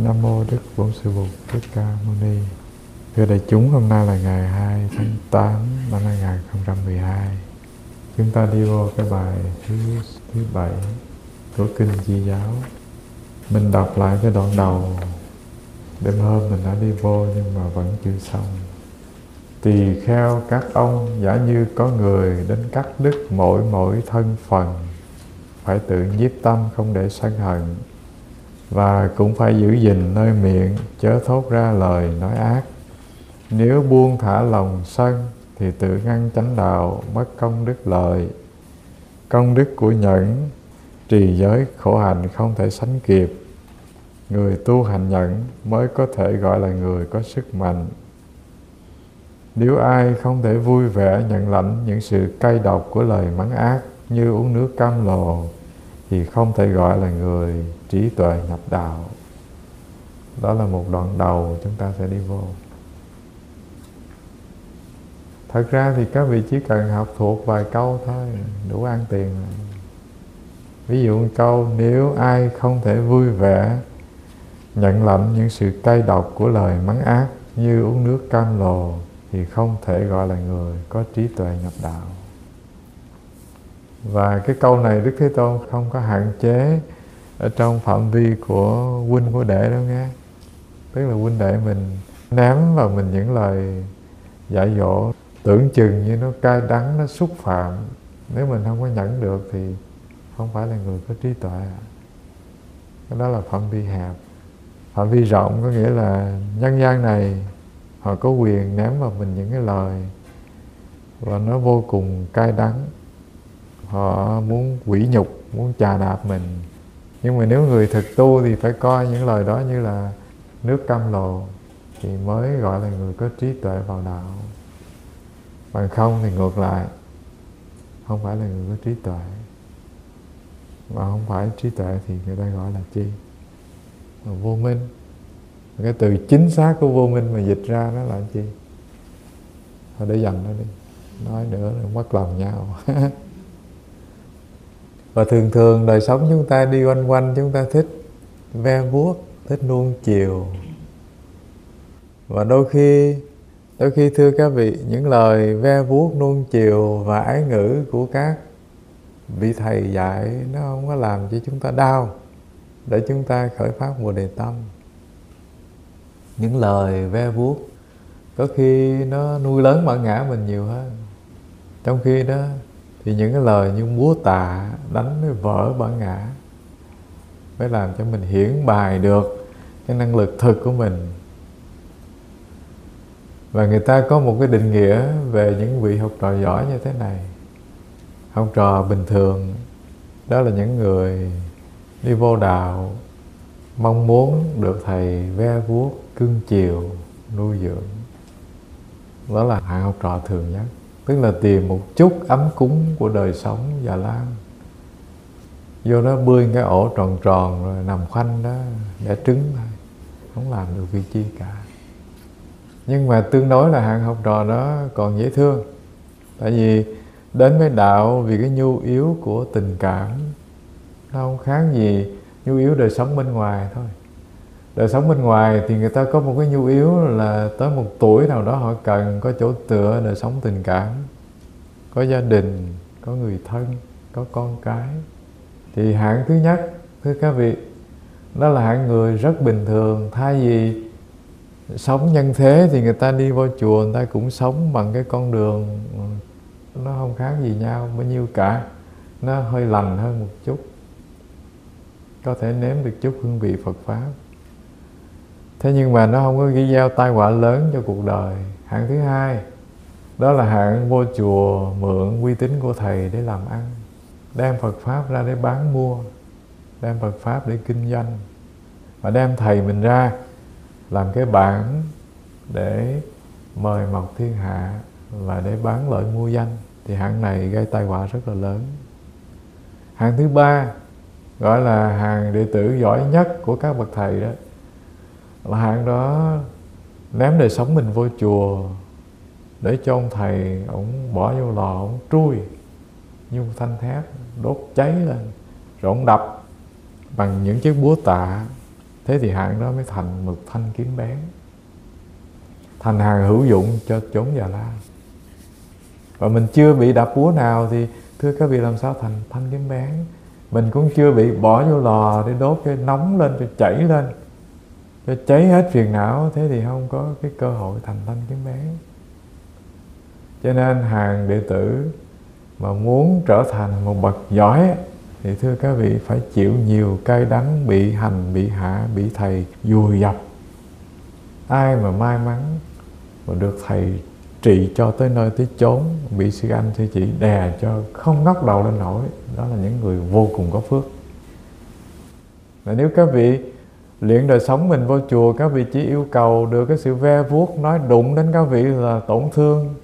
Nam mô Đức Bổn Sư Bụt Thích Ca Mâu Ni. Thưa đại chúng, hôm nay là ngày 2 tháng 8 năm 2012. Chúng ta đi vô cái bài thứ 7 của Kinh Di Giáo. Mình đọc lại cái đoạn đầu. Đêm hôm mình đã đi vô nhưng mà vẫn chưa xong. Tỳ kheo các ông giả như có người đến cắt đứt mỗi thân phần, phải tự nhiếp tâm không để sân hận, và cũng phải giữ gìn nơi miệng chớ thốt ra lời nói ác. Nếu buông thả lòng sân thì tự ngăn chánh đạo, mất công đức lợi. Công đức của nhẫn trì giới khổ hạnh không thể sánh kịp. Người tu hành nhẫn mới có thể gọi là người có sức mạnh. Nếu ai không thể vui vẻ nhận lãnh những sự cay độc của lời mắng ác như uống nước cam lồ, thì không thể gọi là người trí tuệ nhập đạo. Đó là một đoạn đầu chúng ta sẽ đi vô. Thật ra thì các vị chỉ cần học thuộc vài câu thôi, đủ ăn tiền rồi. Ví dụ một câu: nếu ai không thể vui vẻ nhận lãnh những sự cay độc của lời mắng ác như uống nước cam lồ, thì không thể gọi là người có trí tuệ nhập đạo. Và cái câu này Đức Thế Tôn không có hạn chế ở trong phạm vi của huynh của đệ đâu nghe. Tức là huynh đệ mình ném vào mình những lời dạy dỗ tưởng chừng như nó cay đắng, nó xúc phạm. Nếu mình không có nhẫn được thì không phải là người có trí tuệ. Cái đó là phạm vi hẹp. Phạm vi rộng có nghĩa là nhân gian này họ có quyền ném vào mình những cái lời và nó vô cùng cay đắng. Họ muốn quỷ nhục, muốn chà đạp mình. Nhưng mà nếu người thực tu thì phải coi những lời đó như là nước cam lồ, thì mới gọi là người có trí tuệ vào đạo. Bằng không thì ngược lại, không phải là người có trí tuệ. Mà không phải trí tuệ thì người ta gọi là chi? Là vô minh. Cái từ chính xác của vô minh mà dịch ra nó là chi? Thôi để dành nó đi, nói nữa là mất lòng nhau. Và thường thường đời sống chúng ta đi quanh quanh, chúng ta thích ve vuốt, thích nuông chiều. Và đôi khi thưa các vị, những lời ve vuốt, nuông chiều và ái ngữ của các vị thầy dạy nó không có làm cho chúng ta đau, để chúng ta khởi phát Bồ Đề tâm. Những lời ve vuốt có khi nó nuôi lớn bản ngã mình nhiều hơn. Trong khi đó thì những cái lời như búa tạ đánh mới vỡ bản ngã, mới làm cho mình hiển bài được cái năng lực thực của mình. Và người ta có một cái định nghĩa về những vị học trò giỏi như thế này. Học trò bình thường đó là những người đi vô đạo, mong muốn được thầy ve vuốt, cưng chiều, nuôi dưỡng. Đó là hạng học trò thường nhất. Tức là tìm một chút ấm cúng của đời sống già lam, vô đó bươi cái ổ tròn tròn rồi nằm khoanh đó đẻ trứng thôi, không làm được việc chi cả. Nhưng mà tương đối là hạng học trò đó còn dễ thương. Tại vì đến với đạo vì cái nhu yếu của tình cảm, nó không khác gì nhu yếu đời sống bên ngoài thôi. Đời sống bên ngoài thì người ta có một cái nhu yếu là tới một tuổi nào đó họ cần có chỗ tựa đời sống tình cảm, có gia đình, có người thân, có con cái. Thì hạng thứ nhất, thưa các vị, đó là hạng người rất bình thường. Thay vì sống nhân thế thì người ta đi vô chùa, người ta cũng sống bằng cái con đường nó không khác gì nhau bao nhiêu cả. Nó hơi lành hơn một chút, có thể nếm được chút hương vị Phật Pháp. Thế nhưng mà nó không có gây gieo tai họa lớn cho cuộc đời. Hạng thứ hai, đó là hạng vô chùa mượn uy tín của thầy để làm ăn, đem Phật Pháp ra để bán mua, đem Phật Pháp để kinh doanh, và đem thầy mình ra làm cái bảng để mời mọc thiên hạ và để bán lợi mua danh. Thì hạng này gây tai họa rất là lớn. Hạng thứ ba, gọi là hàng đệ tử giỏi nhất của các bậc thầy đó, là hạng đó ném đời sống mình vô chùa để cho ông thầy ông bỏ vô lò, ông trui như một thanh thép, đốt cháy lên, rồi ông đập bằng những chiếc búa tạ Thế thì hạng đó mới thành một thanh kiếm bén, thành hàng hữu dụng cho chốn Già Lam. Và mình chưa bị đạp búa nào thì thưa các vị làm sao thành thanh kiếm bén. Mình cũng chưa bị bỏ vô lò để đốt cho nóng lên, cho chảy lên, cho cháy hết phiền não. Thế thì không có cái cơ hội thành thanh kiếm bén. Cho nên hàng đệ tử mà muốn trở thành một bậc giỏi thì thưa các vị phải chịu nhiều cay đắng, bị hành, bị hạ, bị thầy vùi dập. Ai mà may mắn mà được thầy trị cho tới nơi tới chốn, bị sư anh sư chị đè cho không ngóc đầu lên nổi, đó là những người vô cùng có phước. Và nếu các vị luyện đời sống mình vô chùa, các vị chỉ yêu cầu được cái sự ve vuốt, nói đụng đến các vị là tổn thương,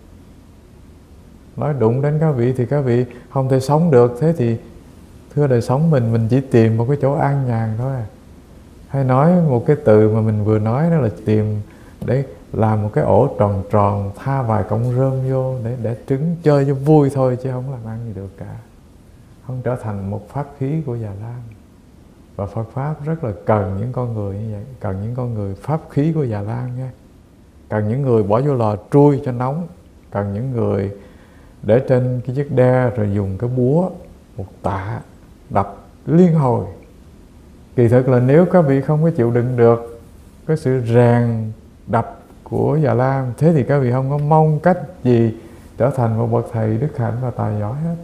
nói đụng đến các vị thì các vị không thể sống được. Thế thì thưa đời sống mình chỉ tìm một cái chỗ an nhàn thôi à. Hay nói một cái từ mà mình vừa nói đó là tìm để làm một cái ổ tròn tròn, tha vài cọng rơm vô để trứng chơi cho vui thôi, chứ không làm ăn gì được cả. Không trở thành một pháp khí của Già Lam. Và Phật Pháp rất là cần những con người như vậy, cần những con người pháp khí của Già Lam nha. Cần những người bỏ vô lò trui cho nóng, cần những người để trên cái chiếc đe rồi dùng cái búa một tạ đập liên hồi. Kỳ thực là nếu các vị không có chịu đựng được cái sự rèn đập của Già Lam, thế thì các vị không có mong cách gì trở thành một bậc thầy đức hạnh và tài giỏi hết.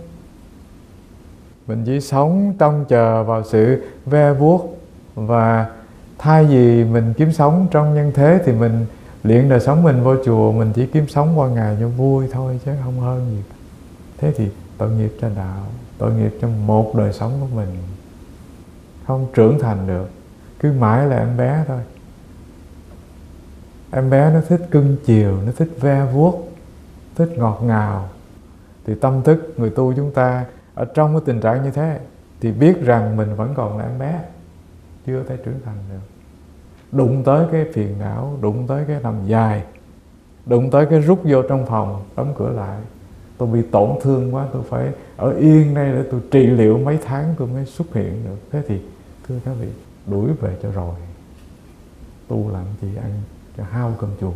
Mình chỉ sống trông chờ vào sự ve vuốt, và thay vì mình kiếm sống trong nhân thế thì mình luyện đời sống mình vô chùa, mình chỉ kiếm sống qua ngày cho vui thôi chứ không hơn gì. Thế thì tội nghiệp cho đạo, tội nghiệp cho một đời sống của mình, không trưởng thành được, cứ mãi là em bé thôi. Em bé nó thích cưng chiều, nó thích ve vuốt, thích ngọt ngào. Thì tâm thức người tu chúng ta ở trong cái tình trạng như thế thì biết rằng mình vẫn còn là em bé, chưa thể trưởng thành được. Đụng tới cái phiền não, đụng tới cái nằm dài, đụng tới cái rút vô trong phòng, đóng cửa lại. Tôi bị tổn thương quá, tôi phải ở yên đây để tôi trị liệu mấy tháng tôi mới xuất hiện được. Thế thì thưa các vị, đuổi về cho rồi. Tu làm gì ăn cho hao cơm chùa.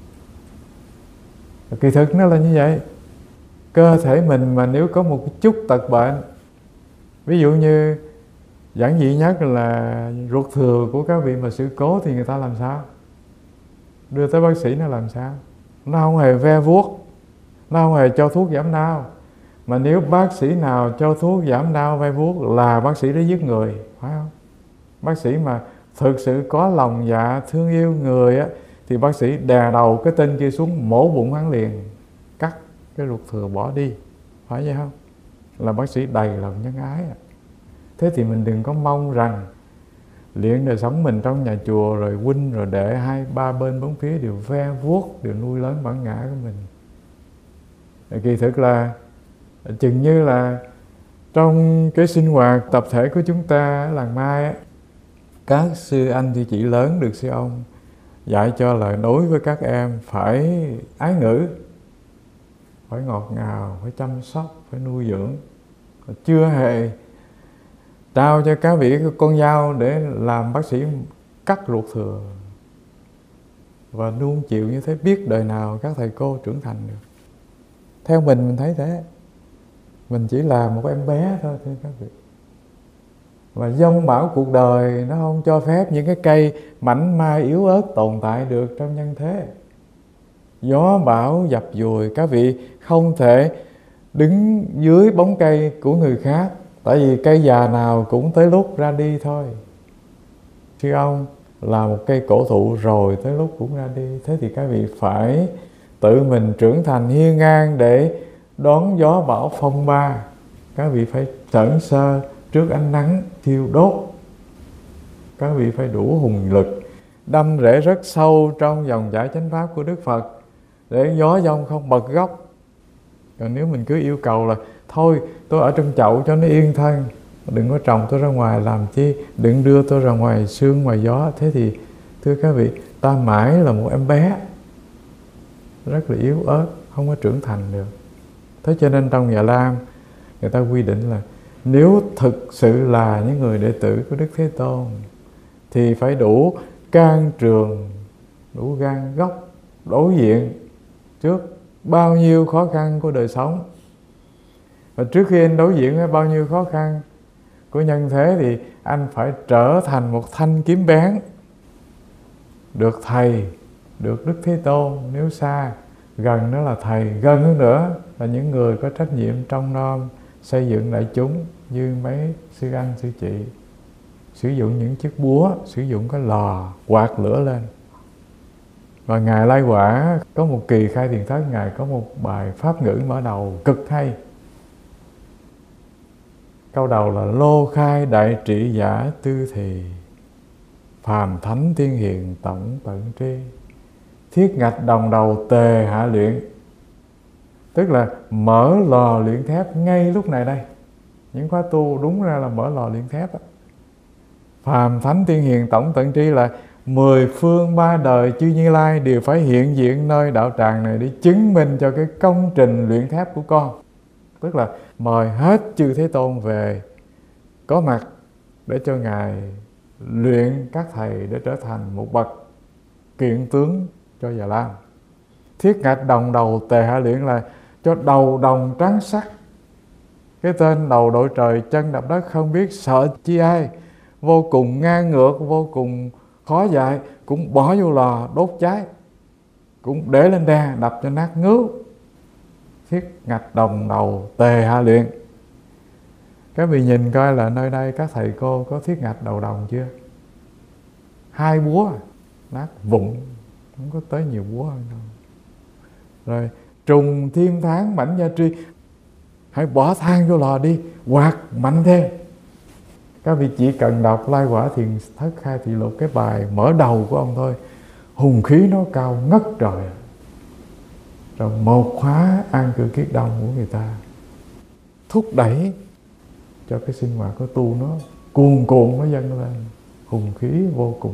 Kỳ thực nó là như vậy. Cơ thể mình mà nếu có một chút tật bệnh, ví dụ như giản dị nhất là ruột thừa của các vị mà sự cố thì người ta làm sao? Đưa tới bác sĩ nó làm sao? Nó không hề ve vuốt, nó không hề cho thuốc giảm đau. Mà nếu bác sĩ nào cho thuốc giảm đau ve vuốt là bác sĩ đó giết người, phải không? Bác sĩ mà thực sự có lòng dạ thương yêu người á, thì bác sĩ đè đầu cái tên kia xuống, mổ bụng hắn liền, cắt cái ruột thừa bỏ đi, phải vậy không? Là bác sĩ đầy lòng nhân ái. Thế thì mình đừng có mong rằng luyện đời sống mình trong nhà chùa rồi huynh rồi đệ hai ba bên bốn phía đều ve vuốt, đều nuôi lớn bản ngã của mình. Kỳ thực là chừng như là trong cái sinh hoạt tập thể của chúng ta ở làng Mai á, các sư anh chị lớn được sư ông dạy cho lời nói với các em phải ái ngữ, phải ngọt ngào, phải chăm sóc, phải nuôi dưỡng. Chưa hề trao cho các vị con dao để làm bác sĩ cắt ruột thừa. Và nuông chịu như thế, biết đời nào các thầy cô trưởng thành được. Theo mình thấy thế. Mình chỉ là một em bé thôi thưa các vị. Và dông bão cuộc đời nó không cho phép những cái cây mảnh mai yếu ớt tồn tại được trong nhân thế. Gió bão dập dùi, các vị không thể đứng dưới bóng cây của người khác, tại vì cây già nào cũng tới lúc ra đi thôi. Sư ông là một cây cổ thụ rồi tới lúc cũng ra đi. Thế thì các vị phải tự mình trưởng thành hiên ngang để đón gió bão phong ba. Các vị phải sởn sơ trước ánh nắng thiêu đốt. Các vị phải đủ hùng lực, đâm rễ rất sâu trong dòng chảy chánh pháp của Đức Phật để gió giông không bật gốc. Còn nếu mình cứ yêu cầu là thôi tôi ở trong chậu cho nó yên thân, đừng có trồng tôi ra ngoài làm chi, đừng đưa tôi ra ngoài sương ngoài gió, thế thì thưa các vị, ta mãi là một em bé rất là yếu ớt, không có trưởng thành được. Thế cho nên trong Già Lam người ta quy định là nếu thực sự là những người đệ tử của Đức Thế Tôn thì phải đủ can trường, đủ gan góc đối diện trước bao nhiêu khó khăn của đời sống. Và trước khi anh đối diện với bao nhiêu khó khăn của nhân thế thì anh phải trở thành một thanh kiếm bén, được thầy, được Đức Thế Tôn nếu xa, gần đó là thầy, gần hơn nữa là những người có trách nhiệm trông nom xây dựng đại chúng như mấy sư anh sư chị, sử dụng những chiếc búa, sử dụng cái lò quạt lửa lên. Và Ngài Lai Quả có một kỳ khai thiền thất, Ngài có một bài pháp ngữ mở đầu cực hay. Câu đầu là lô khai đại trị giả tư thì, phàm thánh tiên hiền tổng tận tri, thiết ngạch đồng đầu tề hạ luyện. Tức là mở lò luyện thép ngay lúc này đây. Những khóa tu đúng ra là mở lò luyện thép. Phàm thánh tiên hiền tổng tận tri là 10 phương 3 đời chư Như Lai đều phải hiện diện nơi đạo tràng này để chứng minh cho cái công trình luyện thép của con. Tức là mời hết chư Thế Tôn về có mặt để cho Ngài luyện các thầy để trở thành một bậc kiện tướng cho Già Lam. Thiết ngạch đồng đầu tề hạ luyện là cho đầu đồng trắng sắc. Cái tên đầu đội trời chân đạp đất không biết sợ chi ai, vô cùng ngang ngược, vô cùng khó dạy, cũng bỏ vô lò đốt cháy, cũng để lên đe đập cho nát ngứa. Thiết ngạch đồng đầu tề hạ luyện. Các vị nhìn coi là nơi đây các thầy cô có thiết ngạch đầu đồng chưa? 2 búa nát vụn, không có tới nhiều búa hơn đâu. Rồi trùng thiên tháng mảnh gia tri, hãy bỏ than vô lò đi, quạt mạnh thêm. Các vị chỉ cần đọc Lai Quả Thiền Thất Khai Thị Lục, cái bài mở đầu của ông thôi, hùng khí nó cao ngất trời. Rồi một khóa an cư kiết đông của người ta thúc đẩy cho cái sinh hoạt của tu nó cuồn cuộn nó dâng lên, hùng khí vô cùng.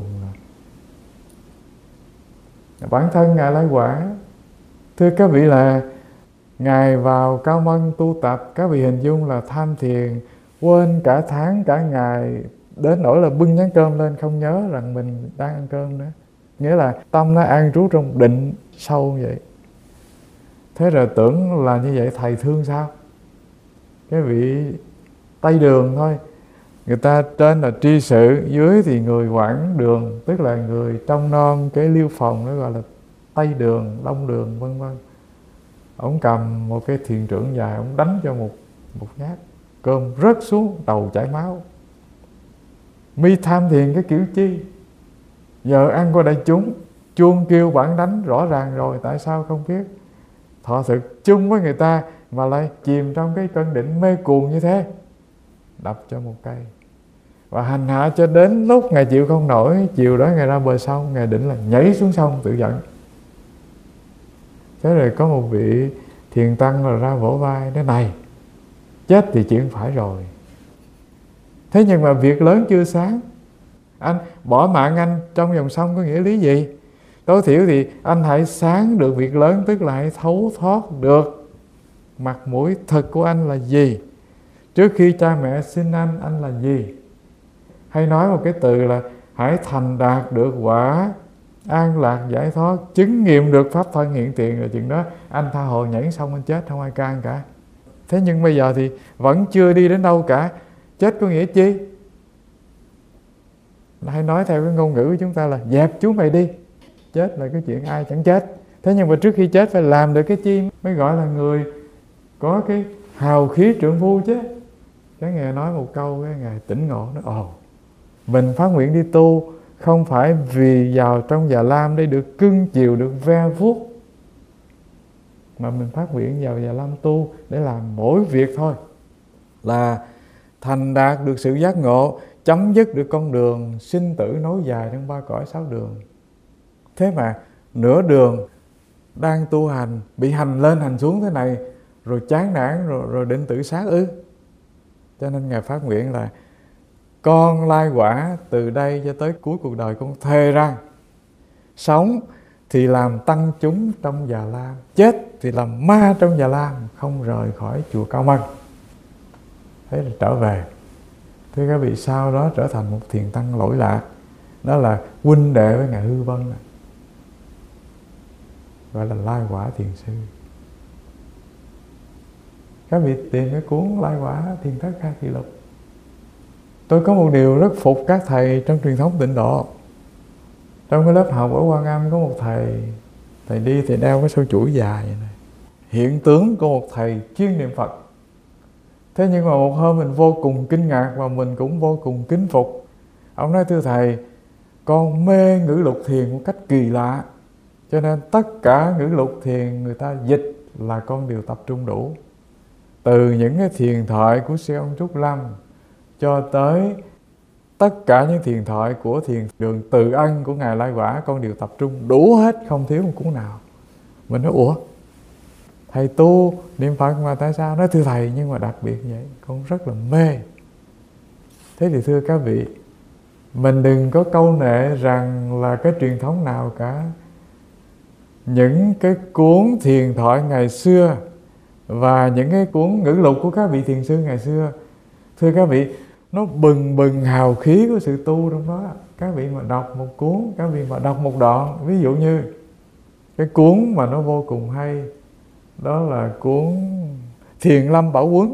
Bản thân Ngài Lai Quả, thưa các vị, là Ngài vào Cao Mân tu tập, các vị hình dung là tham thiền, quên cả tháng cả ngày, đến nỗi là bưng chén cơm lên không nhớ rằng mình đang ăn cơm nữa. Nghĩa là tâm nó an trú trong định sâu như vậy. Thế rồi tưởng là như vậy thầy thương sao? Cái vị Tây Đường thôi, người ta trên là tri sự, dưới thì người quản đường, tức là người trông nom cái liêu phòng, nó gọi là Tây Đường, Đông Đường, vân vân. Ông cầm một cái thiền trưởng dài, ông đánh cho một nhát, cơm rớt xuống, đầu chảy máu. Mi tham thiền cái kiểu chi? Giờ ăn qua đại chúng, chuông kêu bản đánh rõ ràng rồi, tại sao không biết? Thọ thực chung với người ta mà lại chìm trong cái cơn định mê cuồng như thế, đập cho một cây. Và hành hạ cho đến lúc Ngài chịu không nổi, chiều đó Ngài ra bờ sông, Ngài định là nhảy xuống sông tự giận. Thế rồi có một vị thiền tăng rồi ra vỗ vai, nói này, chết thì chuyện phải rồi. Thế nhưng mà việc lớn chưa sáng, anh bỏ mạng anh trong dòng sông có nghĩa lý gì? Tối thiểu thì anh hãy sáng được việc lớn, tức là hãy thấu thoát được mặt mũi thực của anh là gì. Trước khi cha mẹ sinh anh là gì? Hay nói một cái từ là hãy thành đạt được quả an lạc giải thoát, chứng nghiệm được pháp thân hiện tiền, rồi chừng đó anh tha hồ nhảy xong anh chết, không ai can cả. Thế nhưng bây giờ thì vẫn chưa đi đến đâu cả. Chết có nghĩa chi? Hay nói theo cái ngôn ngữ của chúng ta là dẹp chú mày đi. Chết là cái chuyện ai chẳng chết. Thế nhưng mà trước khi chết phải làm được cái chi mới gọi là người có cái hào khí trượng phu chứ. Cái Ngài nói một câu, cái Ngài tỉnh ngộ, nói mình phát nguyện đi tu không phải vì vào trong Già Lam để được cưng chiều, được ve vuốt, mà mình phát nguyện vào Già Lam tu để làm mỗi việc thôi, là thành đạt được sự giác ngộ, chấm dứt được con đường sinh tử nối dài trong 3 cõi 6 đường. Thế mà nửa đường đang tu hành, bị hành lên hành xuống thế này, rồi chán nản, rồi định tự sát ư? Cho nên Ngài phát nguyện là con Lai Quả từ đây cho tới cuối cuộc đời con thề rằng sống thì làm tăng chúng trong Già Lam, chết thì làm ma trong Già Lam, không rời khỏi chùa Cao Mân. Thế là trở về. Thế các vị sau đó trở thành một thiền tăng lỗi lạc, Đó là huynh đệ với Ngài Hư Vân, gọi là Lai Quả Thiền Sư. Các vị tìm cái cuốn Lai Quả Thiền Thất Ca Kỳ Lục. Tôi có một điều rất phục các thầy trong truyền thống Tịnh Độ. Trong cái lớp học ở Quan Âm có một thầy đi thì đeo cái sâu chuỗi dài vậy này, hiện tướng của một thầy chuyên niệm Phật. Thế nhưng mà một hôm mình vô cùng kinh ngạc và mình cũng vô cùng kính phục. Ông nói: thưa thầy, con mê ngữ lục thiền một cách kỳ lạ, cho nên tất cả ngữ lục thiền người ta dịch là con đều tập trung đủ. Từ những cái thiền thoại của sư ông Trúc Lâm cho tới tất cả những thiền thoại của thiền đường Từ Ân của Ngài Lai Quả, con đều tập trung đủ hết, không thiếu một cuốn nào. Mình nói: ủa, thầy tu niệm Phật mà tại sao? Nói: thưa thầy, nhưng mà đặc biệt vậy, con rất là mê. Thế thì thưa các vị, mình đừng có câu nệ rằng là cái truyền thống nào cả. Những cái cuốn thiền thoại ngày xưa và những cái cuốn ngữ lục của các vị thiền sư ngày xưa, thưa các vị, nó bừng bừng hào khí của sự tu trong đó. Các vị mà đọc một cuốn, các vị mà đọc một đoạn, ví dụ như cái cuốn mà nó vô cùng hay, đó là cuốn Thiền Lâm Bảo Huấn,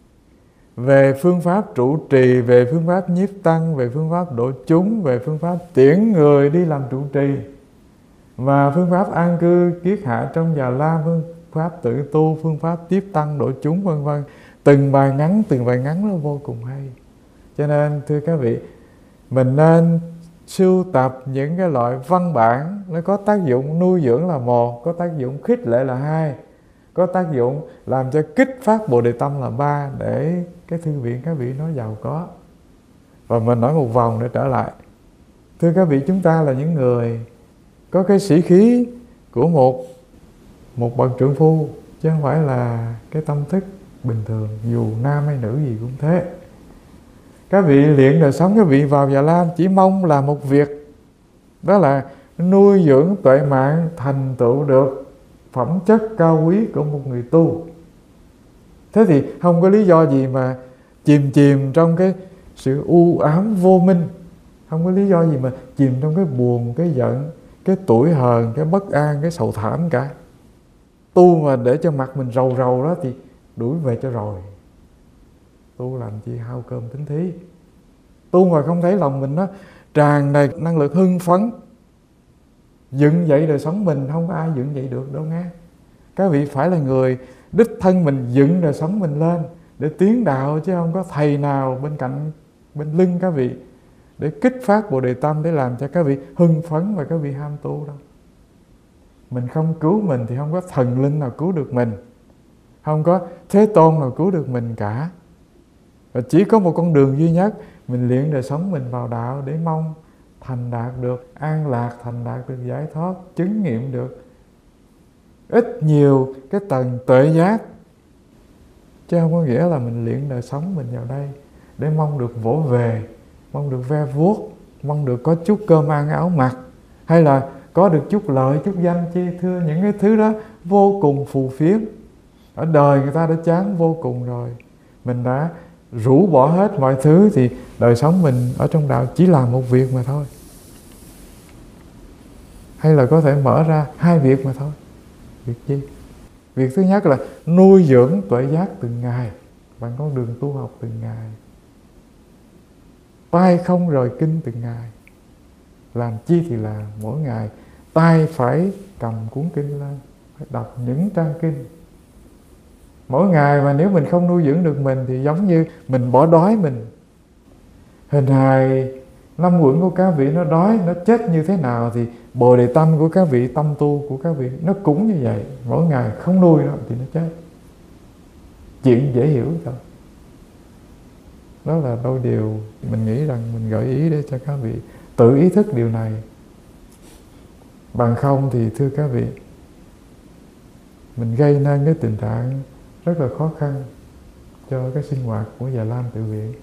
về phương pháp trụ trì, về phương pháp nhiếp tăng, về phương pháp độ chúng, về phương pháp tiễn người đi làm trụ trì, và phương pháp an cư kiết hạ trong Già Lam, phương pháp tự tu, phương pháp tiếp tăng độ chúng, vân vân. Từng bài ngắn nó vô cùng hay. Cho nên thưa các vị, mình nên sưu tập những cái loại văn bản nó có tác dụng nuôi dưỡng là một, có tác dụng khích lệ là hai, có tác dụng làm cho kích phát Bồ Đề Tâm là ba, để cái thư viện các vị nó giàu có. Và mình nói một vòng để trở lại. Thưa các vị, chúng ta là những người có cái sĩ khí của một bậc trượng phu, chứ không phải là cái tâm thức bình thường, dù nam hay nữ gì cũng thế. Các vị luyện đời sống, các vị vào Già Lam chỉ mong là một việc, đó là nuôi dưỡng tuệ mạng, thành tựu được phẩm chất cao quý của một người tu. Thế thì không có lý do gì mà chìm trong cái sự u ám vô minh, không có lý do gì mà chìm trong cái buồn, cái giận, cái tủi hờn, cái bất an, cái sầu thảm cả. Tu mà để cho mặt mình rầu đó thì đuổi về cho rồi. Tu làm chi hao cơm tính thí. Tu mà không thấy lòng mình nó tràn đầy năng lực hưng phấn, dựng dậy đời sống mình, không có ai dựng dậy được đâu nghe. Các vị phải là người đích thân mình dựng đời sống mình lên để tiến đạo, chứ không có thầy nào bên cạnh, bên lưng các vị để kích phát Bồ Đề Tâm, để làm cho các vị hưng phấn và các vị ham tu đâu. Mình không cứu mình thì không có thần linh nào cứu được mình, không có Thế Tôn nào cứu được mình cả. Và chỉ có một con đường duy nhất, mình luyện đời sống mình vào đạo để mong thành đạt được an lạc, thành đạt được giải thoát, chứng nghiệm được ít nhiều cái tầng tuệ giác. Chứ không có nghĩa là mình luyện đời sống mình vào đây để mong được vỗ về, mong được ve vuốt, mong được có chút cơm ăn áo mặc, hay là có được chút lợi, chút danh chi. Thưa, những cái thứ đó vô cùng phù phiếm. Ở đời người ta đã chán vô cùng rồi, mình đã rũ bỏ hết mọi thứ, thì đời sống mình ở trong đạo chỉ làm một việc mà thôi, hay là có thể mở ra hai việc mà thôi. Việc gì? Việc thứ nhất là nuôi dưỡng tuệ giác từng ngày bằng con đường tu học từng ngày, tay không rời kinh từng ngày. Làm chi thì là mỗi ngày tay phải cầm cuốn kinh lên, phải đọc những trang kinh mỗi ngày. Mà nếu mình không nuôi dưỡng được mình thì giống như mình bỏ đói mình. Hình hài năm uẩn của các vị nó đói, nó chết như thế nào thì Bồ Đề Tâm của các vị, tâm tu của các vị nó cũng như vậy. Mỗi ngày không nuôi nó thì nó chết. Chuyện dễ hiểu thôi. Đó là đôi điều mình nghĩ rằng mình gợi ý để cho các vị tự ý thức điều này. Bằng không thì thưa các vị, mình gây nên cái tình trạng rất là khó khăn cho cái sinh hoạt của Già Lam Tự Viện.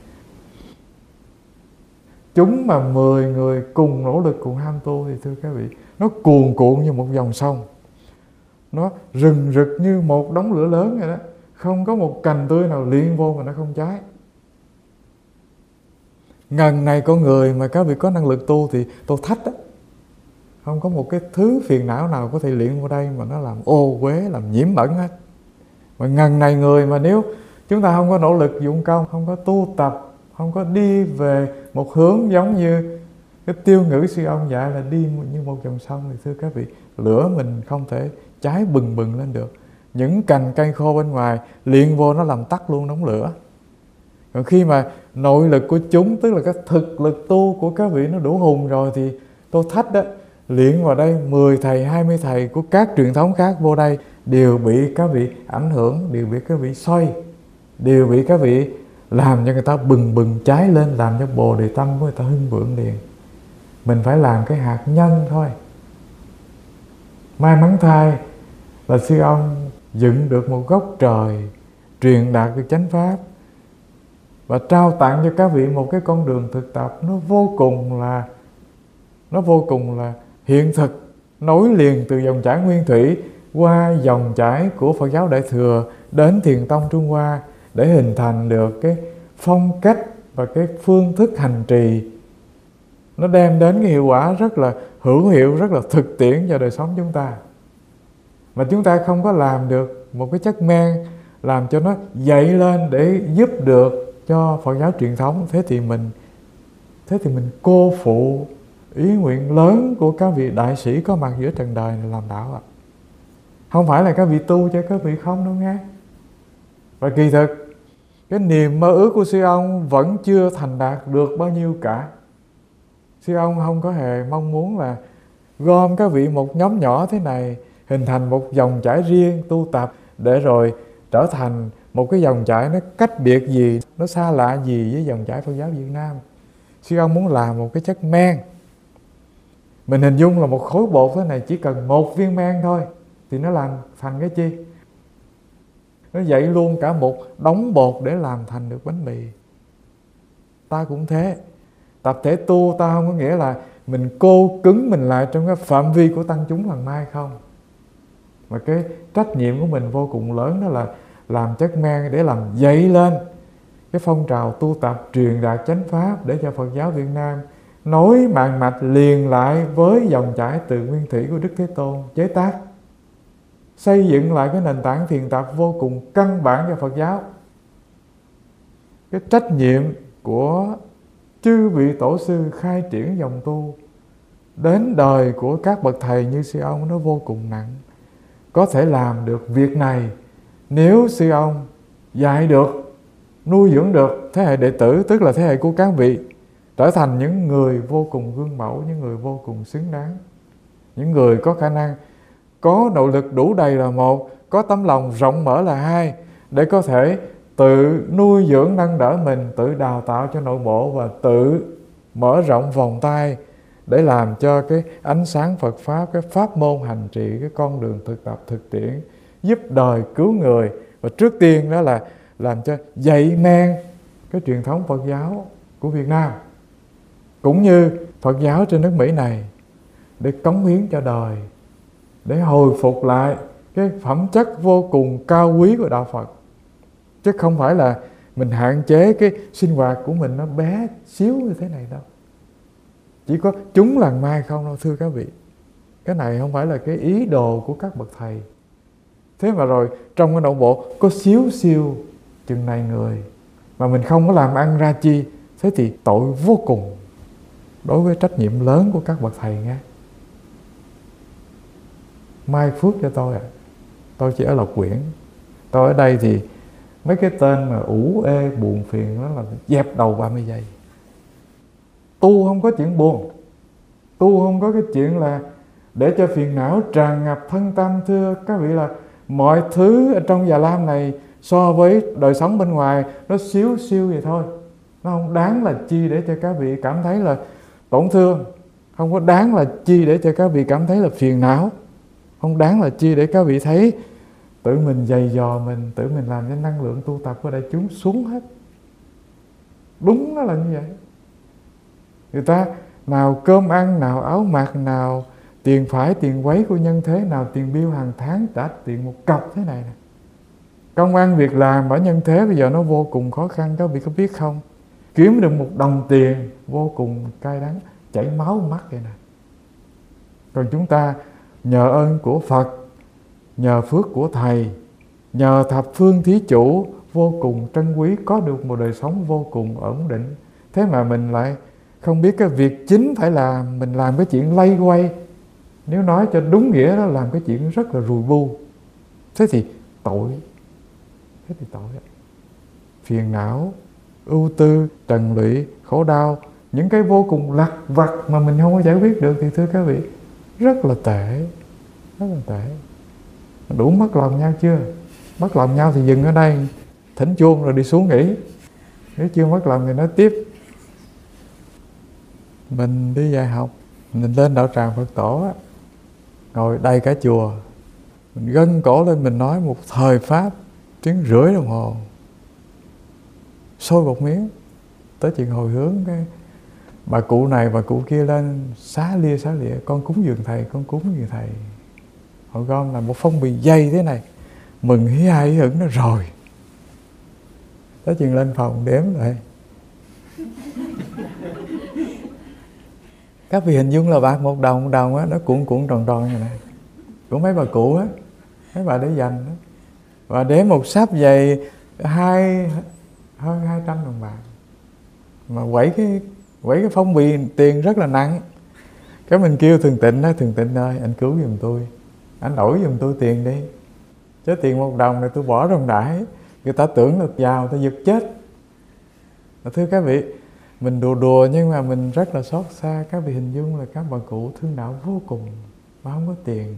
Chúng mà 10 người cùng nỗ lực, cùng ham tu thì thưa các vị, nó cuồn cuộn như một dòng sông, nó rừng rực như một đống lửa lớn vậy đó. Không có một cành tươi nào liệng vô mà nó không cháy. Ngần này con người mà các vị có năng lực tu thì tôi thách đó. Không có một cái thứ phiền não nào có thể luyện vào đây mà nó làm ô uế, làm nhiễm bẩn hết. Mà ngần này người mà nếu chúng ta không có nỗ lực dụng công, không có tu tập, không có đi về một hướng giống như cái tiêu ngữ sư ông dạy là đi như một dòng sông, thì thưa các vị, lửa mình không thể cháy bừng bừng lên được. Những cành cây khô bên ngoài liền vô nó làm tắt luôn đống lửa. Còn khi mà nội lực của chúng, tức là cái thực lực tu của các vị nó đủ hùng rồi, thì tôi thách đó, luyện vào đây 10 thầy, 20 thầy của các truyền thống khác vô đây đều bị các vị ảnh hưởng, đều bị các vị xoay, đều bị các vị làm cho người ta bừng bừng cháy lên, làm cho bồ đề tâm của người ta hưng vượng liền. Mình phải làm cái hạt nhân thôi. May mắn thay là sư ông dựng được một gốc trời, truyền đạt được chánh pháp và trao tặng cho các vị một cái con đường thực tập nó vô cùng là hiện thực, nối liền từ dòng chảy nguyên thủy qua dòng chảy của Phật giáo Đại Thừa đến Thiền tông Trung Hoa, để hình thành được cái phong cách và cái phương thức hành trì nó đem đến cái hiệu quả rất là hữu hiệu, rất là thực tiễn cho đời sống chúng ta. Mà chúng ta không có làm được một cái chất men làm cho nó dậy lên để giúp được cho Phật giáo truyền thống, thế thì mình cô phụ ý nguyện lớn của các vị đại sĩ có mặt giữa trần đời này làm đạo ạ. Không phải là các vị tu cho các vị không đâu nghe. Và kỳ thực cái niềm mơ ước của sư ông vẫn chưa thành đạt được bao nhiêu cả. Sư ông không có hề mong muốn là gom các vị một nhóm nhỏ thế này, hình thành một dòng chảy riêng tu tập, để rồi trở thành một cái dòng chảy nó cách biệt gì, nó xa lạ gì với dòng chảy Phật giáo Việt Nam. Sư ông muốn làm một cái chất men. Mình hình dung là một khối bột thế này, chỉ cần một viên men thôi thì nó làm thành cái chi? Nó dậy luôn cả một đống bột để làm thành được bánh mì. Ta cũng thế. Tập thể tu ta không có nghĩa là mình cô cứng mình lại trong cái phạm vi của tăng chúng lần mai không. Mà cái trách nhiệm của mình vô cùng lớn, đó là làm chất men để làm dậy lên cái phong trào tu tập truyền đạt chánh pháp, để cho Phật giáo Việt Nam nối mạng mạch liền lại với dòng chảy từ nguyên thủy của Đức Thế Tôn chế tác, xây dựng lại cái nền tảng thiền tập vô cùng căn bản cho Phật giáo. Cái trách nhiệm của chư vị tổ sư khai triển dòng tu đến đời của các bậc thầy như sư ông nó vô cùng nặng. Có thể làm được việc này nếu sư ông dạy được, nuôi dưỡng được thế hệ đệ tử, tức là thế hệ của các vị, trở thành những người vô cùng gương mẫu, những người vô cùng xứng đáng, những người có khả năng, có nội lực đủ đầy là một, có tấm lòng rộng mở là hai, để có thể tự nuôi dưỡng nâng đỡ mình, tự đào tạo cho nội bộ và tự mở rộng vòng tay để làm cho cái ánh sáng Phật Pháp, cái pháp môn hành trì, cái con đường thực tập thực tiễn giúp đời cứu người. Và trước tiên đó là làm cho dậy men cái truyền thống Phật giáo của Việt Nam cũng như Phật giáo trên nước Mỹ này, để cống hiến cho đời, để hồi phục lại cái phẩm chất vô cùng cao quý của đạo Phật. Chứ không phải là mình hạn chế cái sinh hoạt của mình nó bé xíu như thế này đâu. Chỉ có chúng lần mai không đâu thưa các vị. Cái này không phải là cái ý đồ của các bậc thầy. Thế mà rồi trong cái nội bộ có xíu xiu chừng này người mà mình không có làm ăn ra chi, thế thì tội vô cùng đối với trách nhiệm lớn của các bậc thầy nghe. Mai phước cho tôi ạ. Tôi chỉ ở Lộc Quyển. Tôi ở đây thì mấy cái tên mà ủ ê buồn phiền đó là dẹp đầu 30 giây. Tu không có chuyện buồn, tu không có cái chuyện là để cho phiền não tràn ngập thân tâm. Thưa các vị, là mọi thứ ở trong Già Lam này so với đời sống bên ngoài nó xíu xiu vậy thôi. Nó không đáng là chi để cho các vị cảm thấy là tổn thương, không có đáng là chi để cho các vị cảm thấy là phiền não, không đáng là chi để các vị thấy tự mình dày dò mình, tự mình làm cho năng lượng tu tập của đại chúng xuống hết. Đúng nó là như vậy. Người ta nào cơm ăn, nào áo mặc, nào tiền phải tiền quấy của nhân thế, nào tiền bill hàng tháng trả tiền một cọc thế này nè. Công ăn việc làm ở nhân thế bây giờ nó vô cùng khó khăn, các vị có biết không? kiếm được một đồng tiền vô cùng cay đắng, chảy máu mắt vậy nè. Còn chúng ta nhờ ơn của Phật, nhờ phước của Thầy, nhờ thập phương thí chủ vô cùng trân quý, có được một đời sống vô cùng ổn định. Thế mà mình lại không biết cái việc chính phải làm, mình làm cái chuyện lay quay. Nếu nói cho đúng nghĩa đó, làm cái chuyện rất là rùi bu. Thế thì tội. Thế thì tội. Phiền não, ưu tư, trần lụy, khổ đau, những cái vô cùng lặt vặt mà mình không có giải quyết được, thì thưa các vị, rất là tệ. Rất là tệ. Đủ mất lòng nhau chưa? Mất lòng nhau thì dừng ở đây, thỉnh chuông rồi đi xuống nghỉ. Nếu chưa mất lòng thì nói tiếp. Mình đi dạy học, mình lên đạo tràng Phật tổ á, ngồi đầy cả chùa, mình gân cổ lên mình nói một thời pháp 1,5 tiếng đồng hồ, sôi một miếng. Tới chuyện hồi hướng, cái bà cụ này bà cụ kia lên xá lìa, con cúng dường thầy, con cúng dường thầy. Họ gom là một phong bì dày thế này, mừng hí hài hí hửng nó rồi. Tới chuyện lên phòng đếm lại. Các vị hình dung là bạc một đồng á, nó cuộn tròn như này, của mấy bà cụ á, mấy bà để dành đó. Và đếm một sáp dày hơn 200 đồng bạc, mà quẩy cái phong bì tiền rất là nặng. Cái mình kêu Thường Tịnh đó, Thường Tịnh ơi, anh cứu giùm tôi, anh đổi giùm tôi tiền đi, chứ tiền 1 đồng này tôi bỏ rộng rãi, người ta tưởng là giàu, ta giật chết. Thưa các vị, mình đùa nhưng mà mình rất là xót xa. Các vị hình dung là các bà cụ thương đạo vô cùng mà không có tiền.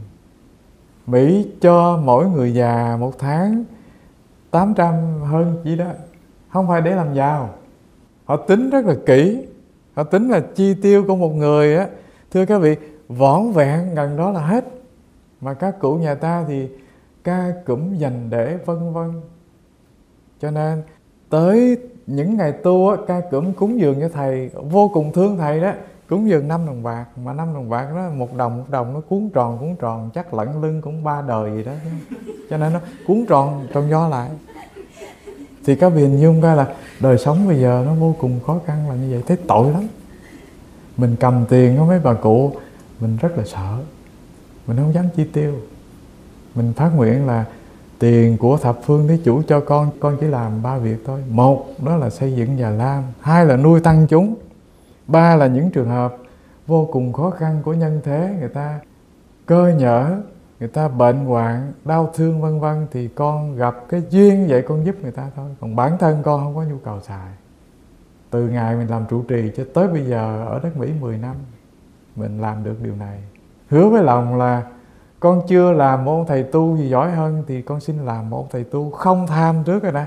Mỹ cho mỗi người già 1 tháng 800 hơn chỉ đó, không phải để làm giàu. Họ tính rất là kỹ, họ tính là chi tiêu của một người á, thưa các vị, vỏn vẹn gần đó là hết. Mà các cụ nhà ta thì ca cụm dành để vân vân. Cho nên tới những ngày tu á, ca cụm cúng dường cho thầy, vô cùng thương thầy đó, cúng dường 5 đồng bạc. Mà 5 đồng bạc đó, 1 đồng nó cuốn tròn, chắc lẫn lưng cũng 3 đời gì đó. Cho nên nó cuốn tròn do lại. Thì các vị hình dung ra là đời sống bây giờ nó vô cùng khó khăn là như vậy. Thế tội lắm. Mình cầm tiền của mấy bà cụ, mình rất là sợ, mình không dám chi tiêu. Mình phát nguyện là tiền của thập phương thí chủ cho con chỉ làm 3 việc thôi. 1 đó là xây dựng Già Lam, 2 là nuôi tăng chúng, 3 là những trường hợp vô cùng khó khăn của nhân thế, người ta cơ nhở, người ta bệnh hoạn, đau thương vân vân, thì con gặp cái duyên vậy con giúp người ta thôi. Còn bản thân con không có nhu cầu xài. Từ ngày mình làm trụ trì cho tới bây giờ ở đất Mỹ 10 năm, mình làm được điều này. Hứa với lòng là con chưa làm một ông thầy tu gì giỏi hơn thì con xin làm một ông thầy tu không tham trước rồi đó.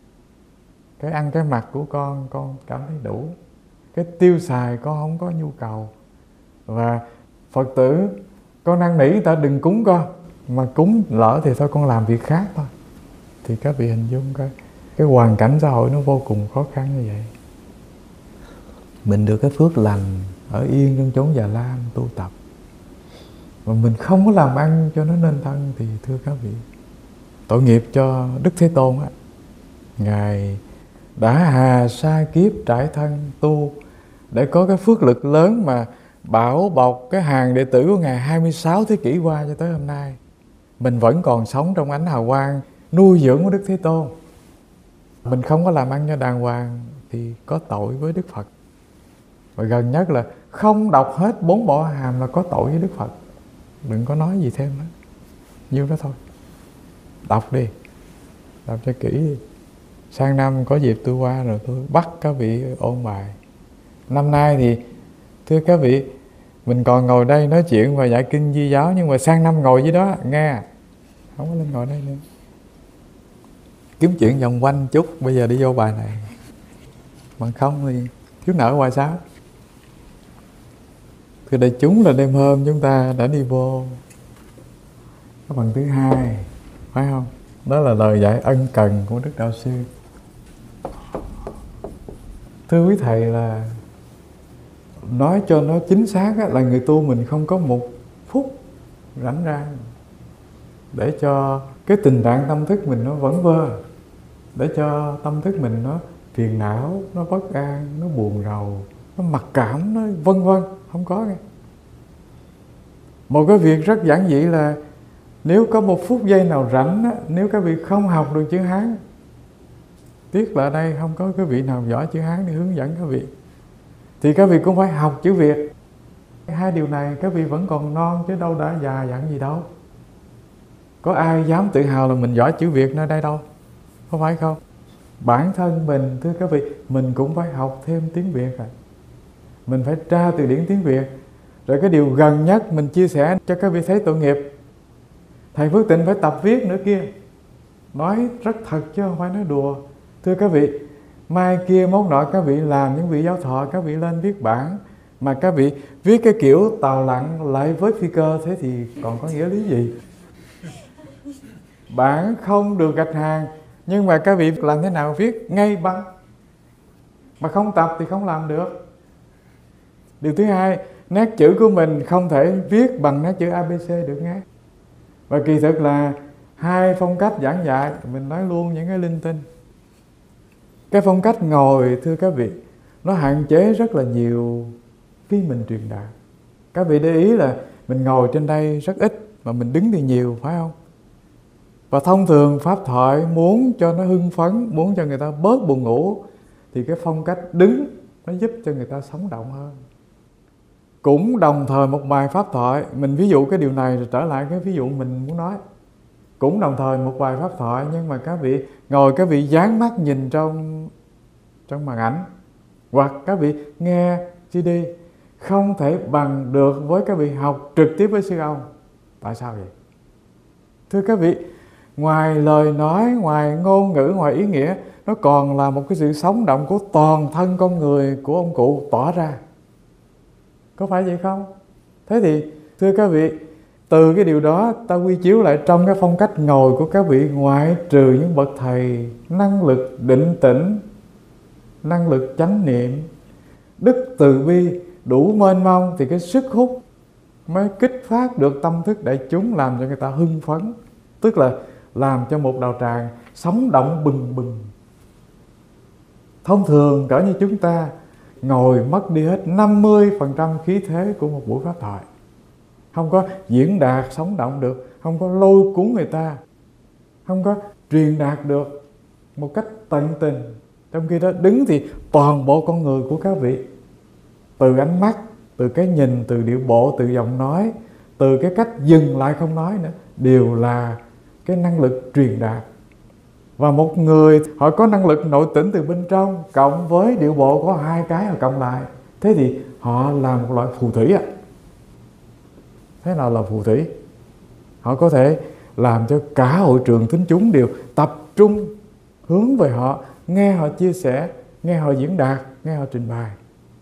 Cái ăn cái mặc của con cảm thấy đủ. Cái tiêu xài con không có nhu cầu. Và Phật tử con năn nỉ người ta đừng cúng con, mà cúng lỡ thì thôi con làm việc khác thôi. Thì các vị hình dung cái hoàn cảnh xã hội nó vô cùng khó khăn như vậy. Mình được cái phước lành ở yên trong chốn Già Lam tu tập, mà mình không có làm ăn cho nó nên thân, thì thưa các vị, tội nghiệp cho Đức Thế Tôn á. Ngài đã hà sa kiếp trải thân tu để có cái phước lực lớn mà bảo bọc cái hàng đệ tử của Ngài 26 thế kỷ qua cho tới hôm nay. Mình vẫn còn sống trong ánh hào quang nuôi dưỡng của Đức Thế Tôn. Mình không có làm ăn cho đàng hoàng thì có tội với Đức Phật. Và gần nhất là không đọc hết 4 bộ hàm là có tội với Đức Phật. Đừng có nói gì thêm nữa, nhiêu đó thôi. Đọc đi, đọc cho kỹ đi. Sang năm có dịp tôi qua rồi tôi bắt các vị ôn bài. Năm nay thì thưa các vị, mình còn ngồi đây nói chuyện và dạy kinh Di giáo, nhưng mà sang năm ngồi dưới đó nghe, không có lên ngồi đây nữa. Kiếm chuyện vòng quanh chút, bây giờ đi vô bài này. Bằng không thì thiếu nợ hoài sao. Thì đại chúng là đêm hôm chúng ta đã đi vô cái phần thứ 2, phải không? Đó là lời dạy ân cần của Đức Đạo Sư. Thưa quý thầy, là nói cho nó chính xác là người tu mình không có một phút rảnh rang để cho cái tình trạng tâm thức mình nó vẩn vơ, để cho tâm thức mình nó phiền não, nó bất an, nó buồn rầu, nó mặc cảm, nó vân vân. Không có nghe. Một cái việc rất giản dị là nếu có một phút giây nào rảnh á, nếu các vị không học được chữ Hán, tiếc là ở đây không có cái vị nào giỏi chữ Hán để hướng dẫn các vị, thì các vị cũng phải học chữ Việt. Hai điều này các vị vẫn còn non chứ đâu đã già dặn gì đâu. Có ai dám tự hào là mình giỏi chữ Việt nơi đây đâu, có phải không? Bản thân mình, thưa các vị, mình cũng phải học thêm tiếng Việt à. Mình phải tra từ điển tiếng Việt. Rồi cái điều gần nhất mình chia sẻ cho các vị thấy tội nghiệp, thầy Phước Tịnh phải tập viết nữa kia. Nói rất thật chứ không phải nói đùa. Thưa các vị, mai kia mốt nọ các vị làm những vị giáo thọ, các vị lên viết bản, mà các vị viết cái kiểu tàu lặn lại với phi cơ, thế thì còn có nghĩa lý gì? Bản không được gạch hàng, nhưng mà các vị làm thế nào viết ngay băng. Mà không tập thì không làm được. Điều thứ hai, nét chữ của mình không thể viết bằng nét chữ ABC được nghe. Và kỳ thực là hai phong cách giảng dạy, mình nói luôn những cái linh tinh. Cái phong cách ngồi, thưa các vị, nó hạn chế rất là nhiều khi mình truyền đạt. Các vị để ý là mình ngồi trên đây rất ít, mà mình đứng thì nhiều, phải không? Và thông thường pháp thoại muốn cho nó hưng phấn, muốn cho người ta bớt buồn ngủ, thì cái phong cách đứng nó giúp cho người ta sống động hơn. Cũng đồng thời một bài pháp thoại, mình ví dụ cái điều này rồi trở lại cái ví dụ mình muốn nói. Cũng đồng thời một bài pháp thoại, nhưng mà các vị ngồi, các vị dán mắt nhìn trong màn ảnh, hoặc các vị nghe CD, không thể bằng được với các vị học trực tiếp với sư ông. Tại sao vậy? Thưa các vị, ngoài lời nói, ngoài ngôn ngữ, ngoài ý nghĩa, nó còn là một cái sự sống động của toàn thân con người của ông cụ tỏ ra. Có phải vậy không? Thế thì thưa các vị, từ cái điều đó ta quy chiếu lại trong cái phong cách ngồi của các vị, ngoại trừ những bậc thầy năng lực định tĩnh, năng lực chánh niệm, đức từ bi đủ mênh mông, thì cái sức hút mới kích phát được tâm thức đại chúng, làm cho người ta hưng phấn, tức là làm cho một đạo tràng sống động bừng bừng. Thông thường cỡ như chúng ta ngồi mất đi hết 50% khí thế của một buổi pháp thoại, không có diễn đạt sống động được, không có lôi cuốn người ta, không có truyền đạt được một cách tận tình. Trong khi đó đứng thì toàn bộ con người của các vị, từ ánh mắt, từ cái nhìn, từ điệu bộ, từ giọng nói, từ cái cách dừng lại không nói nữa, đều là cái năng lực truyền đạt. Và một người họ có năng lực nội tỉnh từ bên trong, cộng với điệu bộ có hai cái họ cộng lại, thế thì họ là một loại phù thủy ạ. Thế nào là phù thủy? Họ có thể làm cho cả hội trường thính chúng đều tập trung hướng về họ, nghe họ chia sẻ, nghe họ diễn đạt, nghe họ trình bày.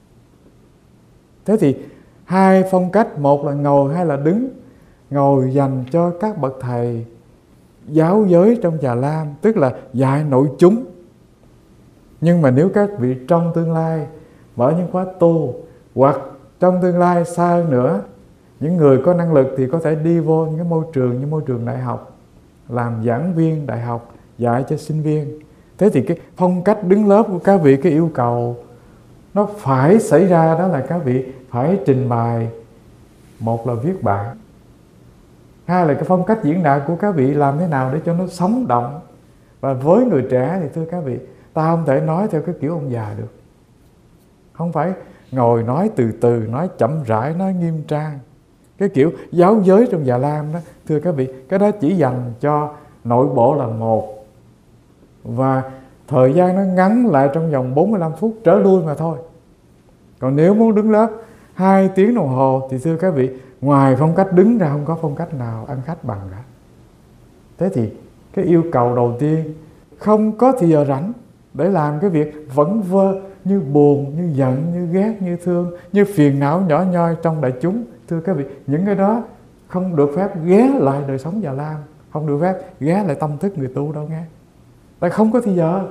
Thế thì hai phong cách, một là ngồi, hai là đứng. Ngồi dành cho các bậc thầy giáo giới trong Già Lam, tức là dạy nội chúng. Nhưng mà nếu các vị trong tương lai mở những khóa tu, hoặc trong tương lai xa hơn nữa, những người có năng lực thì có thể đi vô những cái môi trường như môi trường đại học, làm giảng viên đại học, dạy cho sinh viên. Thế thì cái phong cách đứng lớp của các vị, cái yêu cầu nó phải xảy ra, đó là các vị phải trình bày, một là viết bản, hai là cái phong cách diễn đạt của các vị làm thế nào để cho nó sống động. Và với người trẻ thì thưa các vị, ta không thể nói theo cái kiểu ông già được. Không phải ngồi nói từ từ, nói chậm rãi, nói nghiêm trang. Cái kiểu giáo giới trong Già Lam đó, thưa các vị, cái đó chỉ dành cho nội bộ là một, và thời gian nó ngắn lại trong vòng 45 phút trở lui mà thôi. Còn nếu muốn đứng lớp 2 tiếng đồng hồ thì thưa các vị, ngoài phong cách đứng ra không có phong cách nào ăn khách bằng cả. Thế thì cái yêu cầu đầu tiên, không có thì giờ rảnh để làm cái việc vẩn vơ như buồn, như giận, như ghét, như thương, như phiền não nhỏ nhoi trong đại chúng. Thưa các vị, những cái đó không được phép ghé lại đời sống Già Lam, không được phép ghé lại tâm thức người tu đâu nghe. Tại không có thì giờ.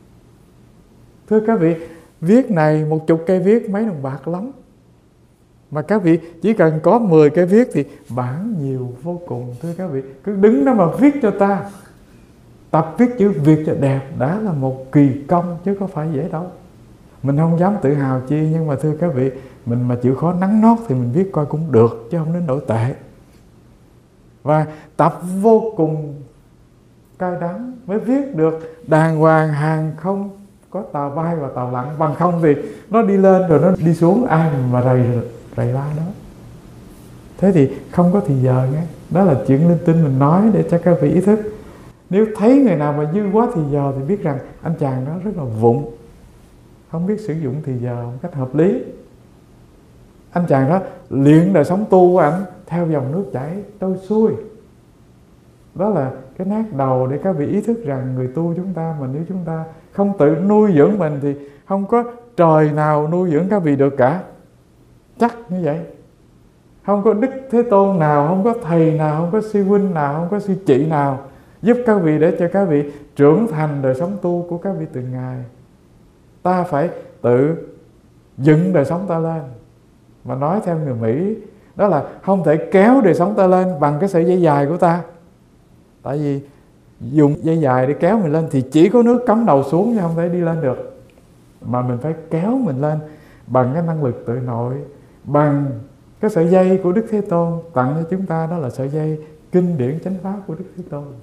Thưa các vị, viết này 10 cây viết mấy đồng bạc lắm. Mà các vị chỉ cần có 10 cây viết thì bản nhiều vô cùng. Thưa các vị, cứ đứng đó mà viết cho ta. Tập viết chữ Việt cho đẹp đã là một kỳ công chứ có phải dễ đâu. Mình không dám tự hào chi, nhưng mà thưa các vị, mình mà chịu khó nắn nót thì mình viết coi cũng được, chứ không đến nỗi tệ. Và tập vô cùng cay đắng mới viết được đàng hoàng, hàng không có tàu bay và tàu lặn. Bằng không thì nó đi lên rồi nó đi xuống, ai mà rầy la đó. Thế thì không có thì giờ nghe. Đó là chuyện linh tinh mình nói để cho các vị ý thức. Nếu thấy người nào mà dư quá thì giờ thì biết rằng anh chàng đó rất là vụng, không biết sử dụng thì giờ một cách hợp lý. Anh chàng đó luyện đời sống tu của anh theo dòng nước chảy trôi xuôi. Đó là cái nát đầu để các vị ý thức rằng người tu chúng ta, mà nếu chúng ta không tự nuôi dưỡng mình thì không có trời nào nuôi dưỡng các vị được cả. Chắc như vậy. Không có Đức Thế Tôn nào, không có thầy nào, không có sư huynh nào, không có sư chị nào giúp các vị để cho các vị trưởng thành đời sống tu của các vị từng ngày. Ta phải tự dựng đời sống ta lên. Mà nói theo người Mỹ, đó là không thể kéo đời sống ta lên bằng cái sợi dây dài của ta. Tại vì dùng dây dài để kéo mình lên thì chỉ có nước cắm đầu xuống chứ không thể đi lên được. Mà mình phải kéo mình lên bằng cái năng lực tự nội, bằng cái sợi dây của Đức Thế Tôn tặng cho chúng ta, đó là sợi dây kinh điển chánh pháp của Đức Thế Tôn.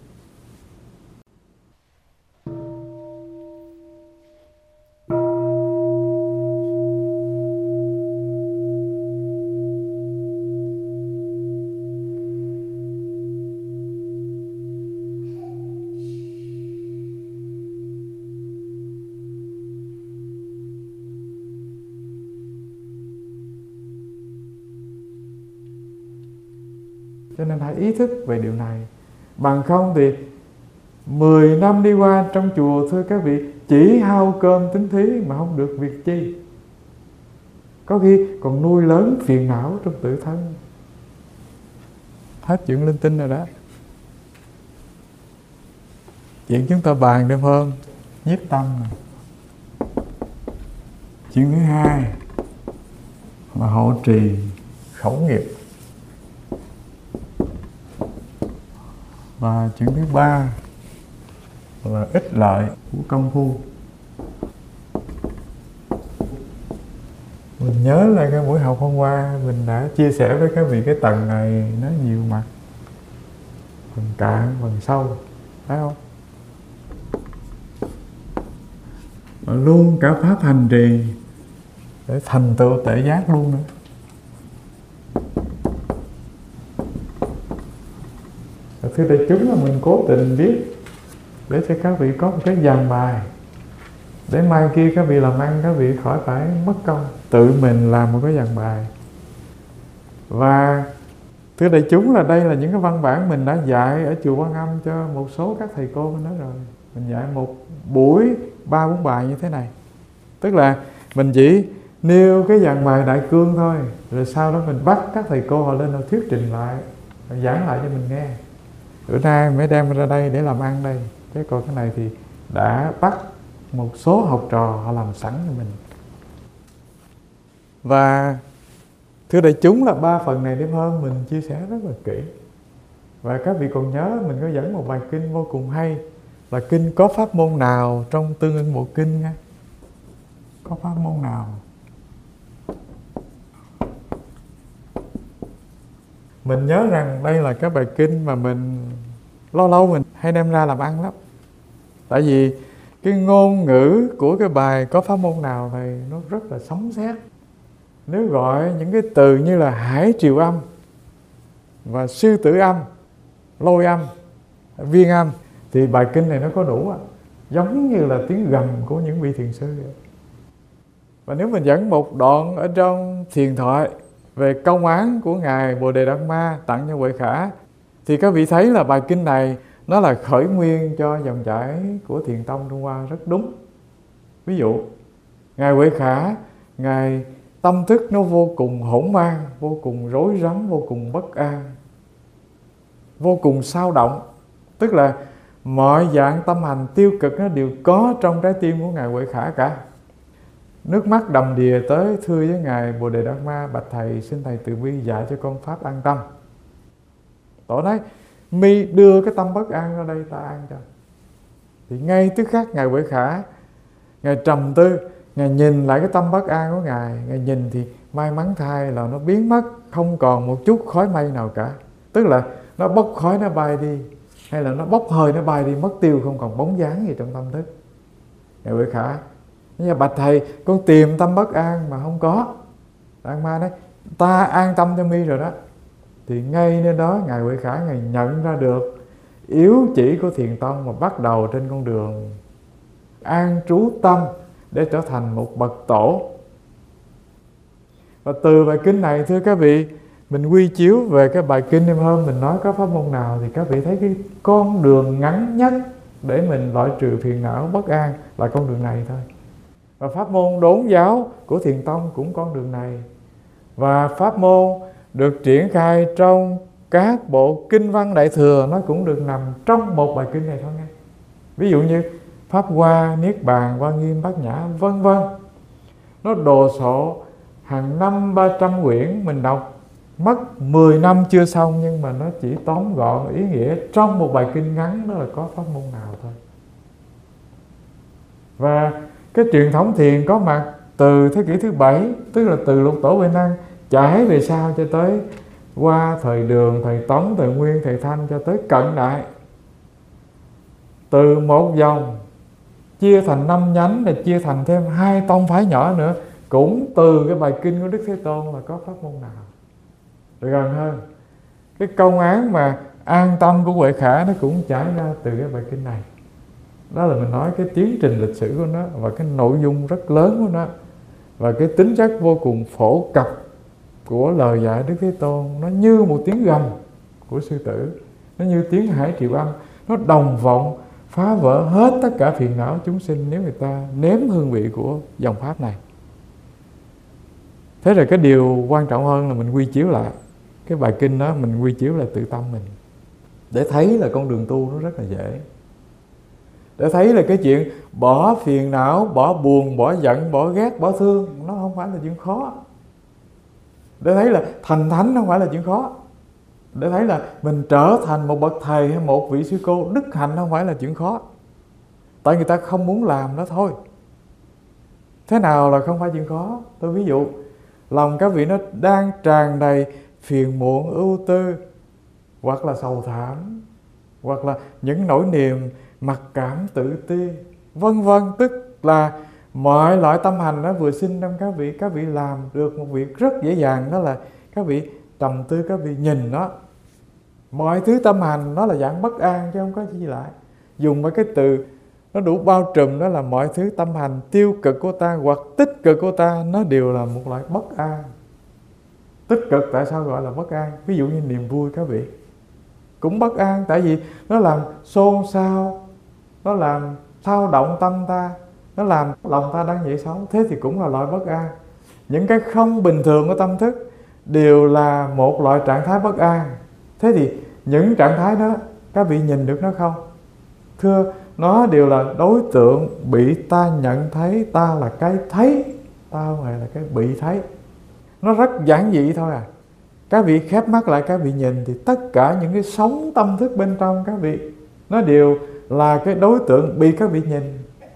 Cho nên hãy ý thức về điều này. Bằng không thì 10 năm đi qua trong chùa, thưa các vị, chỉ hao cơm tính thí mà không được việc chi. Có khi còn nuôi lớn phiền não trong tự thân. Hết chuyện linh tinh rồi đó. Chuyện chúng ta bàn đêm hôm, nhiếp tâm này. Chuyện thứ hai là hộ trì khẩu nghiệp. Và chuyện thứ ba là ích lợi của công phu. Mình nhớ lại cái buổi học hôm qua, mình đã chia sẻ với các vị cái tầng này nó nhiều mặt, phần cạn, phần sâu, phải không? Và luôn cả pháp hành trì để thành tựu tệ giác luôn nữa. Thưa đại chúng, là mình cố tình viết để cho các vị có một cái dàn bài, để mai kia các vị làm ăn các vị khỏi phải mất công tự mình làm một cái dàn bài. Và thưa đại chúng, là đây là những cái văn bản mình đã dạy ở chùa Quan Âm cho một số các thầy cô bên đó rồi. Mình dạy một buổi 3-4 bài như thế này. Tức là mình chỉ nêu cái dàn bài đại cương thôi, rồi sau đó mình bắt các thầy cô họ lên họ thuyết trình lại, họ giảng lại cho mình nghe. Bữa nay mới đem ra đây để làm ăn đây. Chứ còn cái này thì đã bắt một số học trò họ làm sẵn cho mình. Và thưa đại chúng, là 3 phần này đêm hôm mình chia sẻ rất là kỹ. Và các vị còn nhớ mình có dẫn một bài kinh vô cùng hay, là kinh có pháp môn nào trong tương ưng bộ kinh nha. Có pháp môn nào? Mình nhớ rằng đây là cái bài kinh mà mình lâu lâu mình hay đem ra làm ăn lắm. Tại vì cái ngôn ngữ của cái bài có pháp môn nào này nó rất là sấm sét. Nếu gọi những cái từ như là hải triều âm và sư tử âm, lôi âm, viên âm, thì bài kinh này nó có đủ, giống như là tiếng gầm của những vị thiền sư. Và nếu mình dẫn một đoạn ở trong thiền thoại về công án của Ngài Bồ Đề Đạt Ma tặng cho Huệ Khả, thì các vị thấy là bài kinh này nó là khởi nguyên cho dòng chảy của thiền tông Trung Hoa rất đúng. Ví dụ, Ngài Huệ Khả, Ngài tâm thức nó vô cùng hỗn mang, vô cùng rối rắm, vô cùng bất an, vô cùng xao động. Tức là mọi dạng tâm hành tiêu cực nó đều có trong trái tim của Ngài Huệ Khả cả. Nước mắt đầm đìa tới thưa với Ngài Bồ Đề Đạt Ma: bạch thầy, xin thầy từ bi dạy cho con pháp an tâm. Tổ nói: mi đưa cái tâm bất an ra đây ta an cho. Thì ngay tức khắc Ngài Huệ Khả, Ngài trầm tư, Ngài nhìn lại cái tâm bất an của Ngài. Ngài nhìn thì may mắn thay là nó biến mất, không còn một chút khói mây nào cả. Tức là nó bốc khói nó bay đi, hay là nó bốc hơi nó bay đi, mất tiêu, không còn bóng dáng gì trong tâm thức. Ngài Huệ Khả: nhưng mà bạch thầy, con tìm tâm bất an mà không có. Đạt Ma nói: ta an tâm cho mi rồi đó. Thì ngay nơi đó Ngài Huệ Khả Ngài nhận ra được yếu chỉ của Thiền Tông, mà bắt đầu trên con đường an trú tâm để trở thành một bậc tổ. Và từ bài kinh này, thưa các vị, mình quy chiếu về cái bài kinh đêm hôm mình nói có pháp môn nào, thì các vị thấy cái con đường ngắn nhất để mình loại trừ phiền não bất an là con đường này thôi. Và pháp môn đốn giáo của Thiền Tông cũng con đường này. Và pháp môn được triển khai trong các bộ kinh văn Đại Thừa nó cũng được nằm trong một bài kinh này thôi nghe. Ví dụ như Pháp Hoa, Niết Bàn, Hoa Nghiêm, Bát Nhã, vân vân. Nó đồ sộ hàng năm 300 quyển, mình đọc mất 10 năm chưa xong, nhưng mà nó chỉ tóm gọn ý nghĩa trong một bài kinh ngắn, đó là có pháp môn nào thôi. Và cái truyền thống thiền có mặt từ thế kỷ thứ 7, tức là từ Lục Tổ Huệ Năng trải về sau cho tới qua thời Đường, thời Tống, thời Nguyên, thời Thanh cho tới cận đại. Từ một dòng chia thành 5 nhánh, và chia thành thêm 2 tông phái nhỏ nữa, cũng từ cái bài kinh của Đức Thế Tôn là có pháp môn nào. Rồi gần hơn, cái công án mà an tâm của Huệ Khả nó cũng trải ra từ cái bài kinh này. Đó là mình nói cái tiến trình lịch sử của nó, và cái nội dung rất lớn của nó, và cái tính chất vô cùng phổ cập của lời dạy Đức Thế Tôn. Nó như một tiếng gầm của sư tử, nó như tiếng hải triệu âm, nó đồng vọng phá vỡ hết tất cả phiền não chúng sinh nếu người ta nếm hương vị của dòng pháp này. Thế rồi cái điều quan trọng hơn là mình quy chiếu lại cái bài kinh đó, mình quy chiếu lại tự tâm mình, để thấy là con đường tu nó rất là dễ. Để thấy là cái chuyện bỏ phiền não, bỏ buồn, bỏ giận, bỏ ghét, bỏ thương, nó không phải là chuyện khó. Để thấy là thành thánh không phải là chuyện khó. Để thấy là mình trở thành một bậc thầy hay một vị sư cô đức hạnh không phải là chuyện khó. Tại người ta không muốn làm đó thôi. Thế nào là không phải chuyện khó? Tôi ví dụ, lòng các vị nó đang tràn đầy phiền muộn, ưu tư, hoặc là sầu thảm, hoặc là những nỗi niềm mặc cảm, tự ti, vân vân. Tức là mọi loại tâm hành nó vừa sinh trong các vị làm được một việc rất dễ dàng, đó là các vị trầm tư, các vị nhìn nó. Mọi thứ tâm hành nó là dạng bất an chứ không có gì lại. Dùng mấy cái từ nó đủ bao trùm, đó là mọi thứ tâm hành tiêu cực của ta hoặc tích cực của ta, nó đều là một loại bất an. Tích cực tại sao gọi là bất an? Ví dụ như niềm vui các vị cũng bất an, tại vì nó làm xôn xao, nó làm thao động tâm ta, nó làm lòng ta đang dậy sóng. Thế thì cũng là loại bất an. Những cái không bình thường của tâm thức đều là một loại trạng thái bất an. Thế thì những trạng thái đó các vị nhìn được nó không? Thưa, nó đều là đối tượng bị ta nhận thấy. Ta là cái thấy, ta không phải là cái bị thấy. Nó rất giản dị thôi à. Các vị khép mắt lại, các vị nhìn thì tất cả những cái sóng tâm thức bên trong các vị, nó đều là cái đối tượng bị các vị nhìn.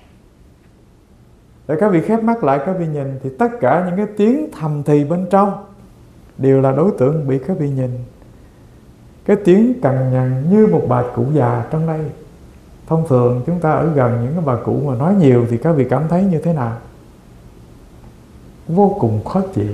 Để các vị khép mắt lại, các vị nhìn thì tất cả những cái tiếng thầm thì bên trong đều là đối tượng bị các vị nhìn. Cái tiếng cằn nhằn như một bà cụ già trong đây. Thông thường chúng ta ở gần những cái bà cụ mà nói nhiều thì các vị cảm thấy như thế nào? Vô cùng khó chịu.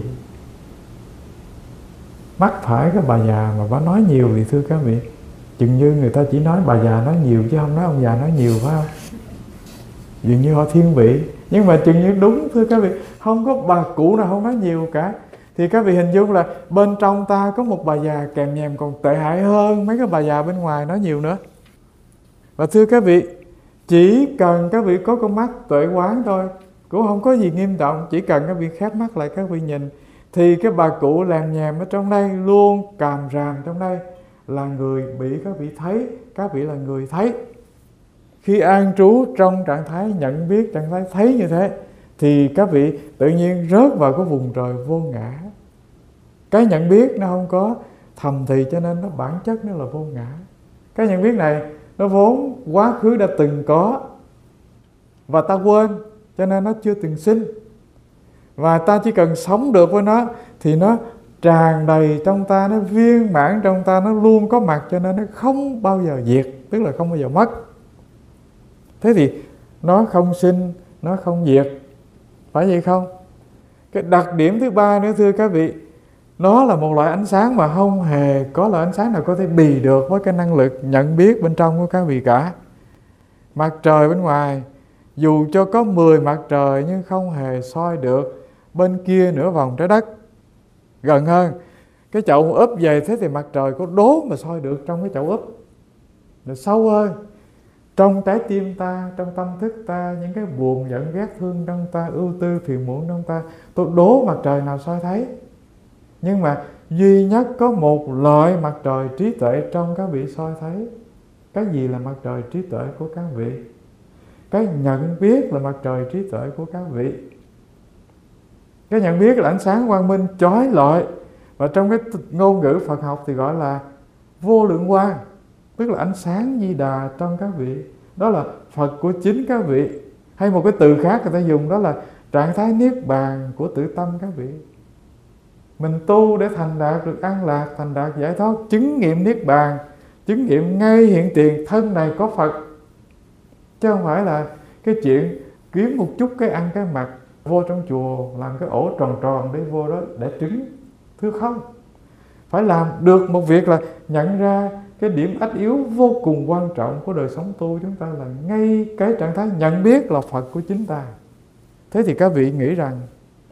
Mắc phải cái bà già mà bà nói nhiều thì thưa các vị, chừng như người ta chỉ nói bà già nói nhiều chứ không nói ông già nói nhiều, phải không? Dường như họ thiên vị. Nhưng mà chừng như đúng thưa các vị, không có bà cụ nào không nói nhiều cả. Thì các vị hình dung là bên trong ta có một bà già kèm nhèm còn tệ hại hơn mấy cái bà già bên ngoài nói nhiều nữa. Và thưa các vị, chỉ cần các vị có con mắt tuệ quán thôi, cũng không có gì nghiêm trọng. Chỉ cần các vị khép mắt lại, các vị nhìn, thì cái bà cụ lèm nhèm ở trong đây, luôn càm ràm trong đây, là người bị các vị thấy. Các vị là người thấy. Khi an trú trong trạng thái nhận biết, trạng thái thấy như thế, thì các vị tự nhiên rớt vào cái vùng trời vô ngã. Cái nhận biết nó không có thầm thì, cho nên nó bản chất nó là vô ngã. Cái nhận biết này Nó vốn quá khứ đã từng có và ta quên, cho nên nó chưa từng sinh. Và ta chỉ cần sống được với nó thì nó tràn đầy trong ta, nó viên mãn trong ta, nó luôn có mặt, cho nên nó không bao giờ diệt, tức là không bao giờ mất. Thế thì nó không sinh, nó không diệt, phải vậy không? Cái đặc điểm thứ ba nữa thưa các vị, nó là một loại ánh sáng mà không hề có loại ánh sáng nào có thể bì được với cái năng lực nhận biết bên trong của các vị cả. Mặt trời bên ngoài, dù cho có 10 mặt trời nhưng không hề soi được bên kia nửa vòng trái đất. Gần hơn, cái chậu úp về thế thì mặt trời có đố mà soi được trong cái chậu úp. Rồi sâu hơn, trong trái tim ta, trong tâm thức ta, những cái buồn giận ghét thương trong ta, ưu tư phiền muộn trong ta, tôi đố mặt trời nào soi thấy. Nhưng mà duy nhất có một loại mặt trời trí tuệ trong các vị soi thấy. Cái gì là mặt trời trí tuệ của các vị? Cái nhận biết là mặt trời trí tuệ của các vị. Cái nhận biết là ánh sáng quang minh chói lọi, và trong cái ngôn ngữ Phật học thì gọi là vô lượng quang, tức là ánh sáng Di Đà trong các vị. Đó là Phật của chính các vị. Hay một cái từ khác người ta dùng đó là trạng thái niết bàn của tự tâm các vị. Mình tu để thành đạt được an lạc, thành đạt giải thoát, chứng nghiệm niết bàn, chứng nghiệm ngay hiện tiền thân này có Phật. Chứ không phải là cái chuyện kiếm một chút cái ăn cái mặc, vô trong chùa làm cái ổ tròn tròn để vô đó để trứng. Thưa không, phải làm được một việc là nhận ra cái điểm ách yếu vô cùng quan trọng của đời sống tu chúng ta là ngay cái trạng thái nhận biết là Phật của chính ta. Thế thì các vị nghĩ rằng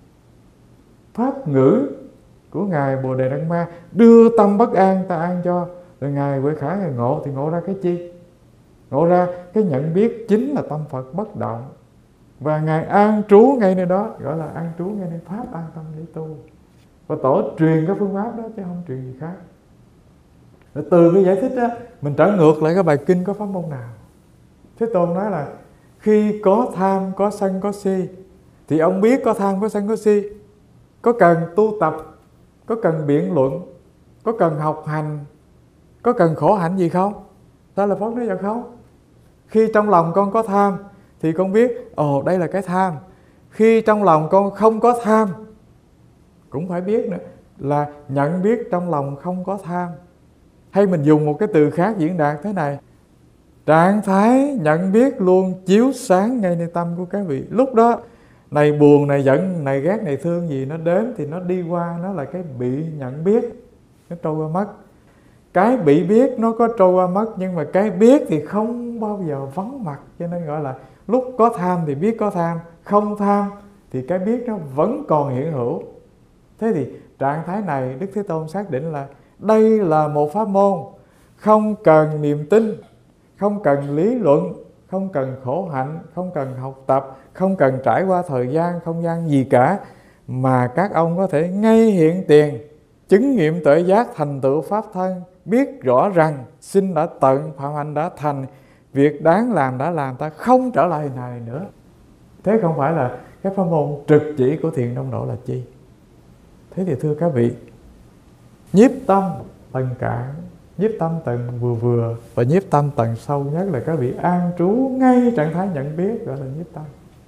pháp ngữ của Ngài Bồ Đề Đăng Ma đưa tâm bất an ta an cho, rồi Ngài Huệ Khải Ngài ngộ thì ngộ ra cái chi? Ngộ ra cái nhận biết chính là tâm Phật bất động, và Ngài an trú ngay nơi đó, gọi là an trú ngay nơi pháp an tâm để tu. Và tổ truyền cái phương pháp đó chứ không truyền gì khác. Rồi từ cái giải thích đó mình trở ngược lại cái bài kinh có pháp môn nào. Thế Tôn nói là khi có tham, có sân, có si, thì ông biết có tham, có sân, có si, có cần tu tập, có cần biện luận, có cần học hành, có cần khổ hạnh gì không? Ta là Phật nói dạ không. Khi trong lòng con có tham thì con biết ồ đây là cái tham. Khi trong lòng con không có tham cũng phải biết nữa là nhận biết trong lòng không có tham. Hay mình dùng một cái từ khác diễn đạt thế này: trạng thái nhận biết luôn chiếu sáng ngay nơi tâm của các vị. Lúc đó này buồn, này giận, này ghét, này thương gì nó đến thì nó đi qua, nó là cái bị nhận biết, nó trôi qua mất. Cái bị biết nó có trôi qua mất, nhưng mà cái biết thì không bao giờ vắng mặt. Cho nên gọi là lúc có tham thì biết có tham, không tham thì cái biết nó vẫn còn hiện hữu. Thế thì trạng thái này Đức Thế Tôn xác định là đây là một pháp môn không cần niềm tin, không cần lý luận, không cần khổ hạnh, không cần học tập, không cần trải qua thời gian, không gian gì cả, mà các ông có thể ngay hiện tiền chứng nghiệm tuệ giác, thành tựu pháp thân, biết rõ rằng sinh đã tận, phạm hạnh đã thành, việc đáng làm đã làm, ta không trở lại này nữa. Thế không phải là cái pháp môn trực chỉ của Thiền Đông Độ là chi? Thế thì thưa các vị, nhiếp tâm tầng cạn, nhiếp tâm tầng vừa vừa và nhiếp tâm tầng sâu nhất là các vị an trú ngay trạng thái nhận biết, gọi là nhiếp tâm.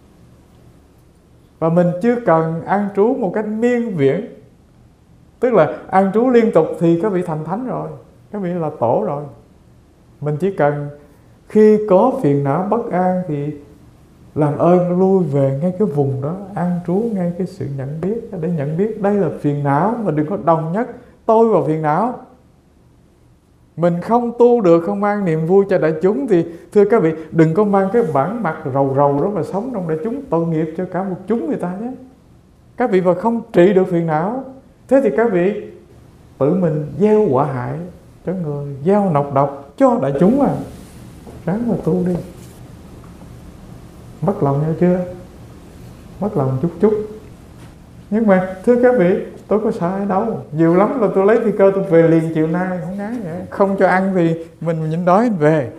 Và mình chưa cần an trú một cách miên viễn, tức là an trú liên tục thì các vị thành thánh rồi, các vị là tổ rồi. Mình chỉ cần khi có phiền não bất an thì làm ơn lui về ngay cái vùng đó, an trú ngay cái sự nhận biết, để nhận biết đây là phiền não, mà đừng có đồng nhất tôi vào phiền não. Mình không tu được, không mang niềm vui cho đại chúng thì thưa các vị, đừng có mang cái bản mặt rầu rầu đó mà sống trong đại chúng, tội nghiệp cho cả một chúng người ta nhé. Các vị mà không trị được phiền não, thế thì các vị tự mình gieo họa hại cho người, gieo nọc độc cho đại chúng à. Ráng mà tu đi. Mất lòng nhau chưa? Mất lòng chút chút. Nhưng mà thưa các vị, tôi có sợ ai đâu. Nhiều lắm là tôi lấy phi cơ tôi về liền chiều nay, không ngán vậy. Không cho ăn thì mình nhịn đói mình về.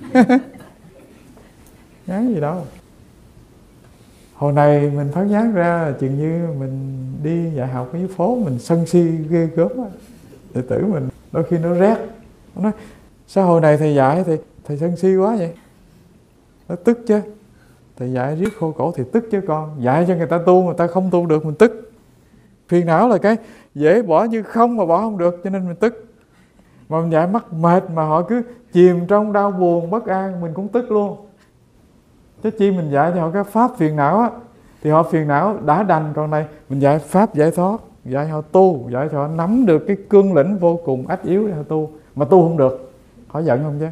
Ngán gì đâu. Hồi này mình phát giác ra chừng như mình đi dạy học ở phố mình sân si ghê gớm á. Đệ tử mình đôi khi nó rét. Nó nói Sao hồi này thầy dạy thì thầy sân si quá vậy? Nó tức chứ. Thầy dạy riết khô cổ thì tức chứ con. Dạy cho người ta tu, người ta không tu được mình tức. Phiền não là cái dễ bỏ như không mà bỏ không được, cho nên mình tức. Mà mình dạy mắc mệt mà họ cứ chìm trong đau buồn bất an, mình cũng tức luôn. Chứ chi mình dạy cho họ cái pháp phiền não á, thì họ phiền não đã đành. Còn này mình dạy pháp giải thoát, dạy họ tu, dạy cho họ nắm được cái cương lĩnh vô cùng ách yếu để họ tu. Mà tu không được, họ giận không chứ?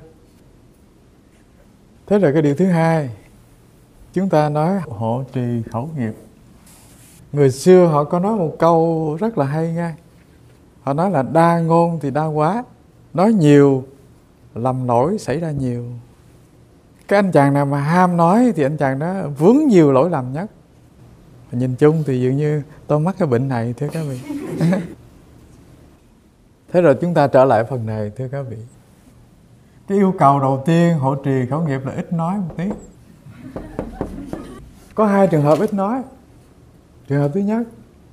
Thế rồi cái điều thứ hai, chúng ta nói hộ trì khẩu nghiệp. Người xưa họ có nói một câu rất là hay nha. Họ nói là đa ngôn thì đa quá, nói nhiều lầm lỗi xảy ra nhiều. Cái anh chàng nào mà ham nói thì anh chàng đó vướng nhiều lỗi lầm nhất. Nhìn chung thì dường như tôi mắc cái bệnh này thưa các vị. Thế rồi chúng ta trở lại phần này thưa các vị. Cái yêu cầu đầu tiên hộ trì khẩu nghiệp là ít nói một tí. Có hai trường hợp ít nói. Trường hợp thứ nhất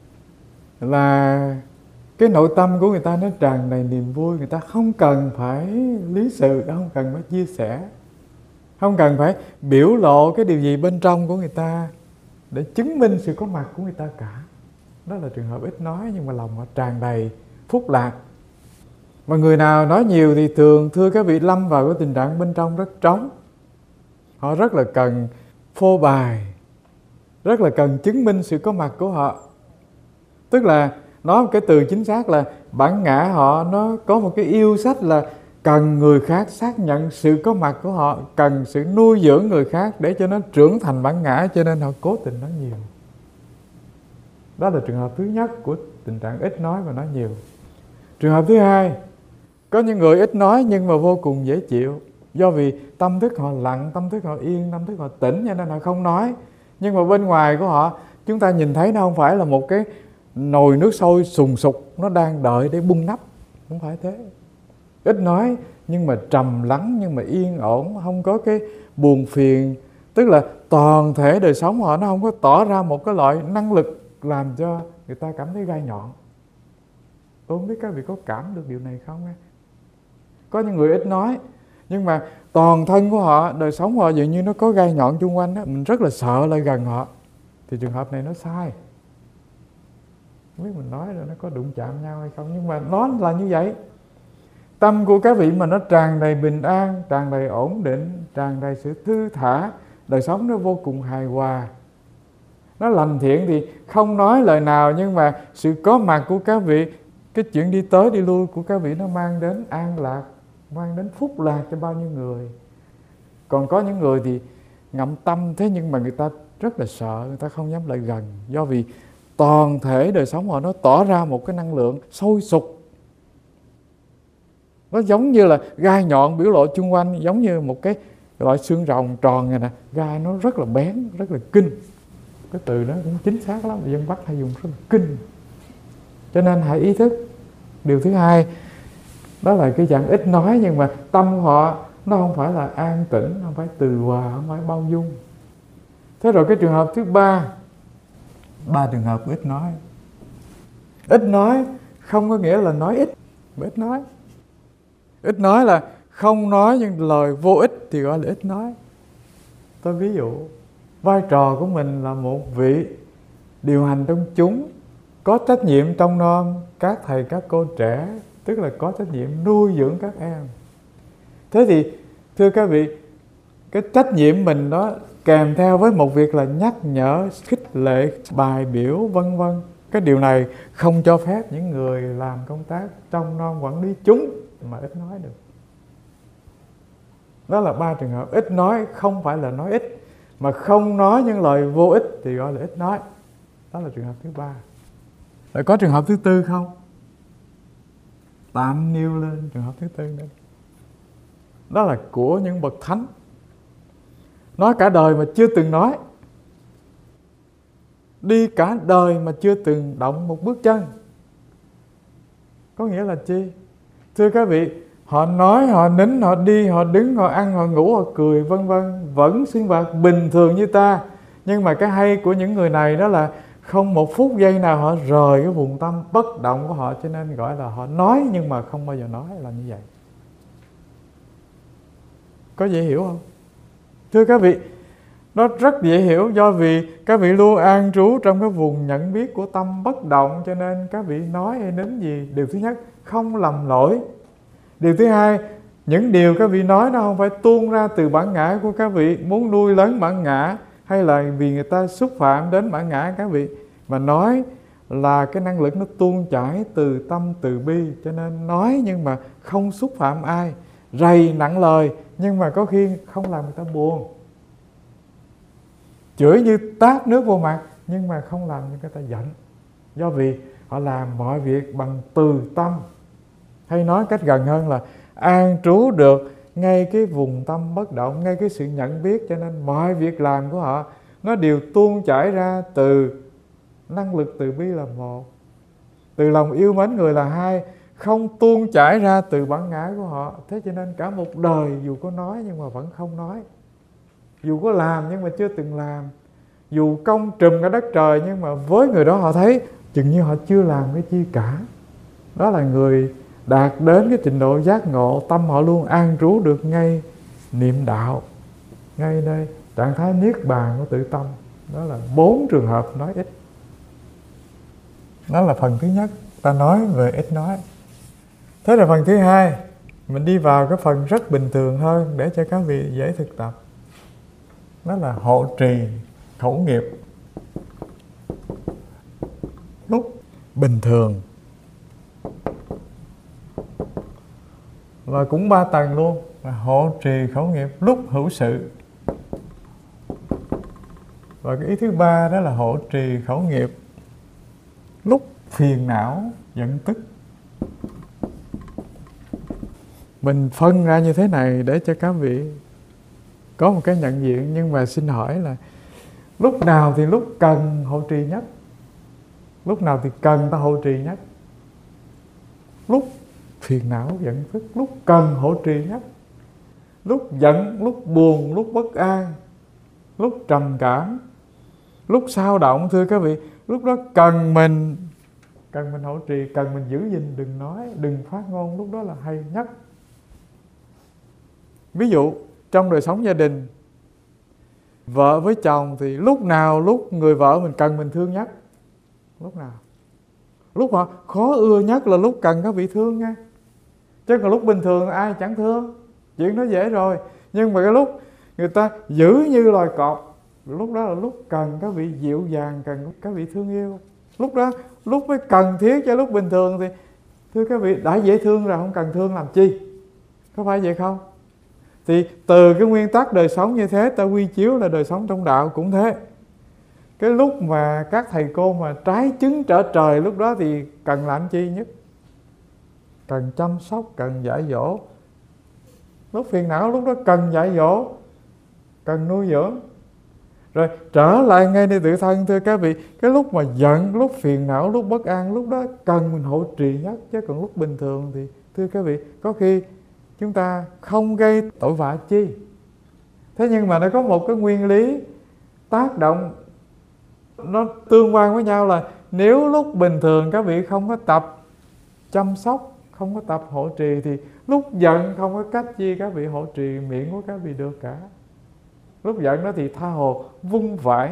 là cái nội tâm của người ta nó tràn đầy niềm vui. Người ta không cần phải lý sự, không cần phải chia sẻ, không cần phải biểu lộ cái điều gì bên trong của người ta để chứng minh sự có mặt của người ta cả. Đó là trường hợp ít nói nhưng mà lòng họ tràn đầy phúc lạc. Mà người nào nói nhiều thì thường thưa các vị lâm vào cái tình trạng bên trong rất trống. Họ rất là cần phô bày, rất là cần chứng minh sự có mặt của họ. Tức là nói một cái từ chính xác là bản ngã họ nó có một cái yêu sách là cần người khác xác nhận sự có mặt của họ, cần sự nuôi dưỡng người khác để cho nó trưởng thành bản ngã, cho nên họ cố tình nói nhiều. Đó là trường hợp thứ nhất của tình trạng ít nói và nói nhiều. Trường hợp thứ hai, có những người ít nói nhưng mà vô cùng dễ chịu. Do vì tâm thức họ lặng, tâm thức họ yên, tâm thức họ tĩnh cho nên họ không nói. Nhưng mà bên ngoài của họ chúng ta nhìn thấy nó không phải là một cái nồi nước sôi sùng sục nó đang đợi để bung nắp. Không phải thế. Ít nói nhưng mà trầm lắng, nhưng mà yên ổn, không có cái buồn phiền. Tức là toàn thể đời sống họ nó không có tỏ ra một cái loại năng lực làm cho người ta cảm thấy gai nhọn. Tôi không biết các vị có cảm được điều này không? Có những người ít nói nhưng mà toàn thân của họ, đời sống của họ dường như nó có gai nhọn chung quanh đó. Mình rất là sợ lại gần họ. Thì trường hợp này nó sai. Không biết mình nói rồi nó có đụng chạm nhau hay không, nhưng mà nó là như vậy. Tâm của các vị mà nó tràn đầy bình an, tràn đầy ổn định, tràn đầy sự thư thả, đời sống nó vô cùng hài hòa, nó lành thiện thì không nói lời nào, nhưng mà sự có mặt của các vị, cái chuyện đi tới đi lui của các vị nó mang đến an lạc, mang đến phúc lạc cho bao nhiêu người. Còn có những người thì ngậm tâm thế nhưng mà người ta rất là sợ, người ta không dám lại gần. Do vì toàn thể đời sống họ nó tỏ ra một cái năng lượng sôi sục. Nó giống như là gai nhọn biểu lộ chung quanh, giống như một cái loại xương rồng tròn này nè. Gai nó rất là bén, rất là kinh. Cái từ đó cũng chính xác lắm, dân Bắc hay dùng rất là kinh. Cho nên hãy ý thức. Điều thứ hai, đó là cái dạng ít nói nhưng mà tâm họ nó không phải là an tĩnh, không phải từ hòa, không phải bao dung. Thế rồi cái trường hợp thứ ba, ba trường hợp ít nói. Ít nói không có nghĩa là nói ít, mà ít nói. Ít nói là không nói những lời vô ích thì gọi là ít nói. Tôi ví dụ, vai trò của mình là một vị điều hành trong chúng, có trách nhiệm trông nom các thầy các cô trẻ, tức là có trách nhiệm nuôi dưỡng các em. Thế thì thưa các vị, cái trách nhiệm mình đó kèm theo với một việc là nhắc nhở, khích lệ, bài biểu vân vân. Cái điều này không cho phép những người làm công tác trông nom quản lý chúng mà ít nói được. Đó là ba trường hợp. Ít nói không phải là nói ít, mà không nói những lời vô ích thì gọi là ít nói. Đó là trường hợp thứ ba. Rồi có trường hợp thứ tư không? Tạm nêu lên trường hợp thứ tư nữa. Đó là của những bậc thánh. Nói cả đời mà chưa từng nói. Đi cả đời mà chưa từng động một bước chân. Có nghĩa là chi? Thưa các vị, họ nói, họ nín, họ đi, họ đứng, họ ăn, họ ngủ, họ cười vân vân, vẫn sinh hoạt bình thường như ta. Nhưng mà cái hay của những người này đó là không một phút giây nào họ rời cái vùng tâm bất động của họ, cho nên gọi là họ nói nhưng mà không bao giờ nói, là như vậy. Có dễ hiểu không? Thưa các vị, nó rất dễ hiểu, do vì các vị luôn an trú trong cái vùng nhận biết của tâm bất động, cho nên các vị nói hay nín gì, điều thứ nhất không lầm lỗi. Điều thứ hai, những điều các vị nói nó không phải tuôn ra từ bản ngã của các vị muốn nuôi lớn bản ngã, hay là vì người ta xúc phạm đến bản ngã các vị, mà nói là cái năng lực nó tuôn chảy từ tâm từ bi. Cho nên nói nhưng mà không xúc phạm ai, rầy nặng lời nhưng mà có khi không làm người ta buồn, chửi như tát nước vô mặt nhưng mà không làm cho người ta giận, do vì họ làm mọi việc bằng từ tâm. Hay nói cách gần hơn là an trú được ngay cái vùng tâm bất động, ngay cái sự nhận biết, cho nên mọi việc làm của họ nó đều tuôn chảy ra từ năng lực từ bi là một, từ lòng yêu mến người là hai, không tuôn chảy ra từ bản ngã của họ. Thế cho nên cả một đời dù có nói nhưng mà vẫn không nói, dù có làm nhưng mà chưa từng làm, dù công trùm cả đất trời nhưng mà với người đó họ thấy chừng như họ chưa làm cái chi cả. Đó là người đạt đến cái trình độ giác ngộ, tâm họ luôn an trú được ngay niệm đạo, ngay nơi trạng thái niết bàn của tự tâm. Đó là 4 trường hợp nói ít. Đó là phần thứ nhất, ta nói về ít nói. Thế là phần thứ hai, mình đi vào cái phần rất bình thường hơn để cho các vị dễ thực tập. Đó là hộ trì khẩu nghiệp. Lúc bình thường và cũng 3 tầng luôn, là hộ trì khẩu nghiệp lúc hữu sự. Và cái ý thứ ba đó là hộ trì khẩu nghiệp lúc phiền não giận tức. Mình phân ra như thế này để cho các vị có một cái nhận diện. Nhưng mà xin hỏi là lúc nào thì lúc cần hộ trì nhất? Lúc nào thì cần ta hộ trì nhất? Lúc phiền não giận tức, lúc cần hộ trì nhất. Lúc giận, lúc buồn, lúc bất an, lúc trầm cảm, lúc sao động, thưa các vị, lúc đó cần mình hộ trì, cần mình giữ gìn, đừng nói, đừng phát ngôn, lúc đó là hay nhất. Ví dụ trong đời sống gia đình, vợ với chồng thì lúc nào lúc người vợ mình cần mình thương nhất? Lúc nào? Lúc họ khó ưa nhất là lúc cần các vị thương nha. Chứ còn lúc bình thường ai chẳng thương, chuyện đó dễ rồi. Nhưng mà cái lúc người ta giữ như loài cọp, lúc đó là lúc cần các vị dịu dàng, cần các vị thương yêu. Lúc đó lúc mới cần thiết, cho lúc bình thường thì thưa các vị đã dễ thương rồi, không cần thương làm chi. Có phải vậy không? Thì từ cái nguyên tắc đời sống như thế, ta quy chiếu là đời sống trong đạo cũng thế. Cái lúc mà các thầy cô mà trái chứng trở trời, lúc đó thì cần làm chi nhất? Cần chăm sóc, cần dạy dỗ. Lúc phiền não lúc đó cần dạy dỗ, cần nuôi dưỡng. Rồi trở lại ngay nơi tự thân, thưa các vị, cái lúc mà giận, lúc phiền não, lúc bất an, lúc đó cần mình hộ trì nhất. Chứ còn lúc bình thường thì thưa các vị, có khi chúng ta không gây tội vạ chi. Thế nhưng mà nó có một cái nguyên lý tác động, nó tương quan với nhau, là nếu lúc bình thường các vị không có tập chăm sóc, không có tập hộ trì, thì lúc giận không có cách chi các vị hộ trì miệng của các vị được cả. Lúc giận đó thì tha hồ vung vãi,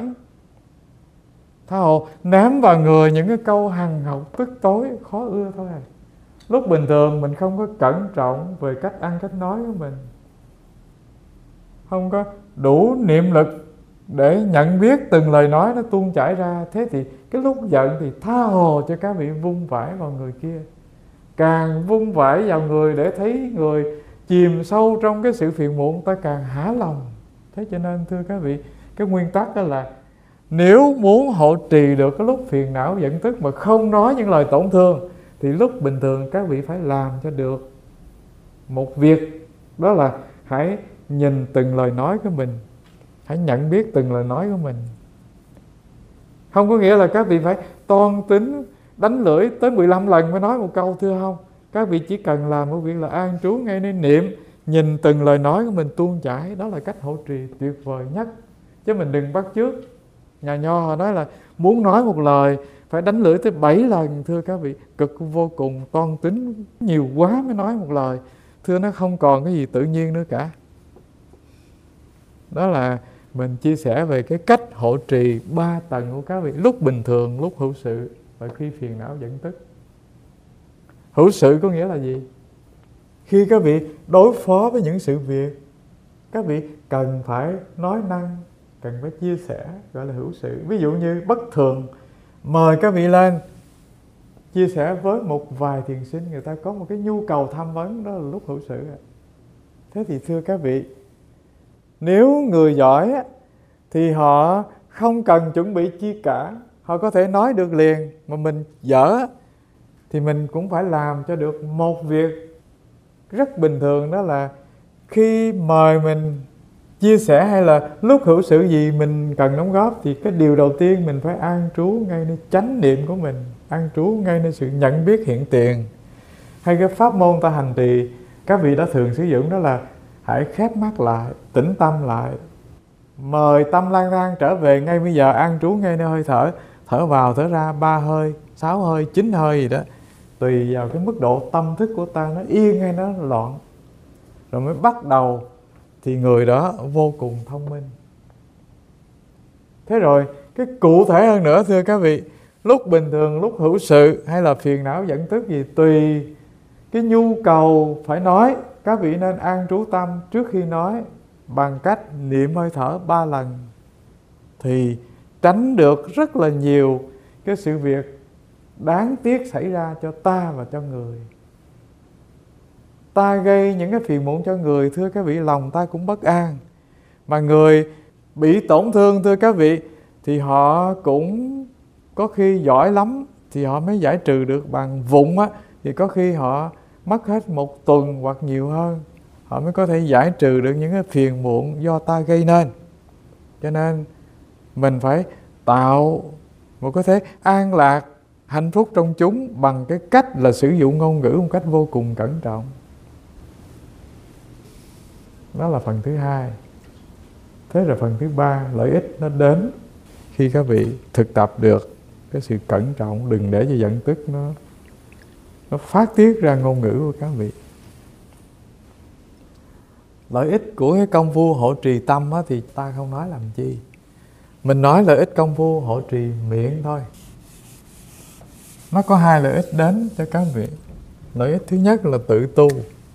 tha hồ ném vào người những cái câu hằn học tức tối khó ưa thôi à. Lúc bình thường mình không có cẩn trọng về cách ăn cách nói của mình, không có đủ niệm lực để nhận biết từng lời nói nó tuôn chảy ra. Thế thì cái lúc giận thì tha hồ cho các vị vung vãi vào người kia. Càng vung vãi vào người để thấy người chìm sâu trong cái sự phiền muộn, ta càng hả lòng. Thế cho nên thưa các vị, cái nguyên tắc đó là nếu muốn hộ trì được cái lúc phiền não giận tức mà không nói những lời tổn thương, thì lúc bình thường các vị phải làm cho được một việc, đó là hãy nhìn từng lời nói của mình, hãy nhận biết từng lời nói của mình. Không có nghĩa là các vị phải toan tính đánh lưỡi tới 15 lần mới nói một câu, thưa không. Các vị chỉ cần làm một việc là an trú ngay nơi niệm, nhìn từng lời nói của mình tuôn chảy. Đó là cách hộ trì tuyệt vời nhất. Chứ mình đừng bắt chước. Nhà Nho họ nói là muốn nói một lời phải đánh lưỡi tới 7 lần. Thưa các vị, cực vô cùng, toan tính nhiều quá mới nói một lời. Thưa nó không còn cái gì tự nhiên nữa cả. Đó là mình chia sẻ về cái cách hộ trì 3 tầng của các vị: lúc bình thường, lúc hữu sự và khi phiền não dẫn tức. Hữu sự có nghĩa là gì? Khi các vị đối phó với những sự việc, các vị cần phải nói năng, cần phải chia sẻ, gọi là hữu sự. Ví dụ như bất thường, mời các vị lên chia sẻ với một vài thiền sinh, người ta có một cái nhu cầu tham vấn, đó là lúc hữu sự. Thế thì thưa các vị, nếu người giỏi thì họ không cần chuẩn bị chi cả, họ có thể nói được liền. Mà mình dở thì mình cũng phải làm cho được một việc rất bình thường, đó là khi mời mình chia sẻ hay là lúc hữu sự gì mình cần đóng góp, thì cái điều đầu tiên mình phải an trú ngay nơi chánh niệm của mình, an trú ngay nơi sự nhận biết hiện tiền. Hay cái pháp môn ta hành trì, các vị đã thường sử dụng, đó là hãy khép mắt lại, tĩnh tâm lại, mời tâm lang thang trở về ngay bây giờ, an trú ngay nơi hơi thở, thở vào thở ra 3 hơi, 6 hơi, 9 hơi gì đó, tùy vào cái mức độ tâm thức của ta nó yên hay nó loạn, rồi mới bắt đầu, thì người đó vô cùng thông minh. Thế rồi cái cụ thể hơn nữa thưa các vị, lúc bình thường, lúc hữu sự hay là phiền não dẫn tức gì, tùy cái nhu cầu phải nói, các vị nên an trú tâm trước khi nói bằng cách niệm hơi thở 3 lần, thì tránh được rất là nhiều cái sự việc đáng tiếc xảy ra cho ta và cho người. Ta gây những cái phiền muộn cho người, thưa các vị, lòng ta cũng bất an. Mà người bị tổn thương, thưa các vị, thì họ cũng có khi giỏi lắm thì họ mới giải trừ được. Bằng vụng á, thì có khi họ mất hết 1 tuần hoặc nhiều hơn, họ mới có thể giải trừ được những cái phiền muộn do ta gây nên. Cho nên mình phải tạo một cái thế an lạc, hạnh phúc trong chúng bằng cái cách là sử dụng ngôn ngữ một cách vô cùng cẩn trọng. Đó là phần thứ 2. Thế rồi phần thứ 3, lợi ích nó đến khi các vị thực tập được cái sự cẩn trọng, đừng để cho giận tức nó phát tiết ra ngôn ngữ của các vị. Lợi ích của cái công phu hộ trì tâm á, thì ta không nói làm chi. Mình nói lợi ích công phu hộ trì miệng thôi. Nó có 2 lợi ích đến cho các vị. Lợi ích thứ nhất là tự tu.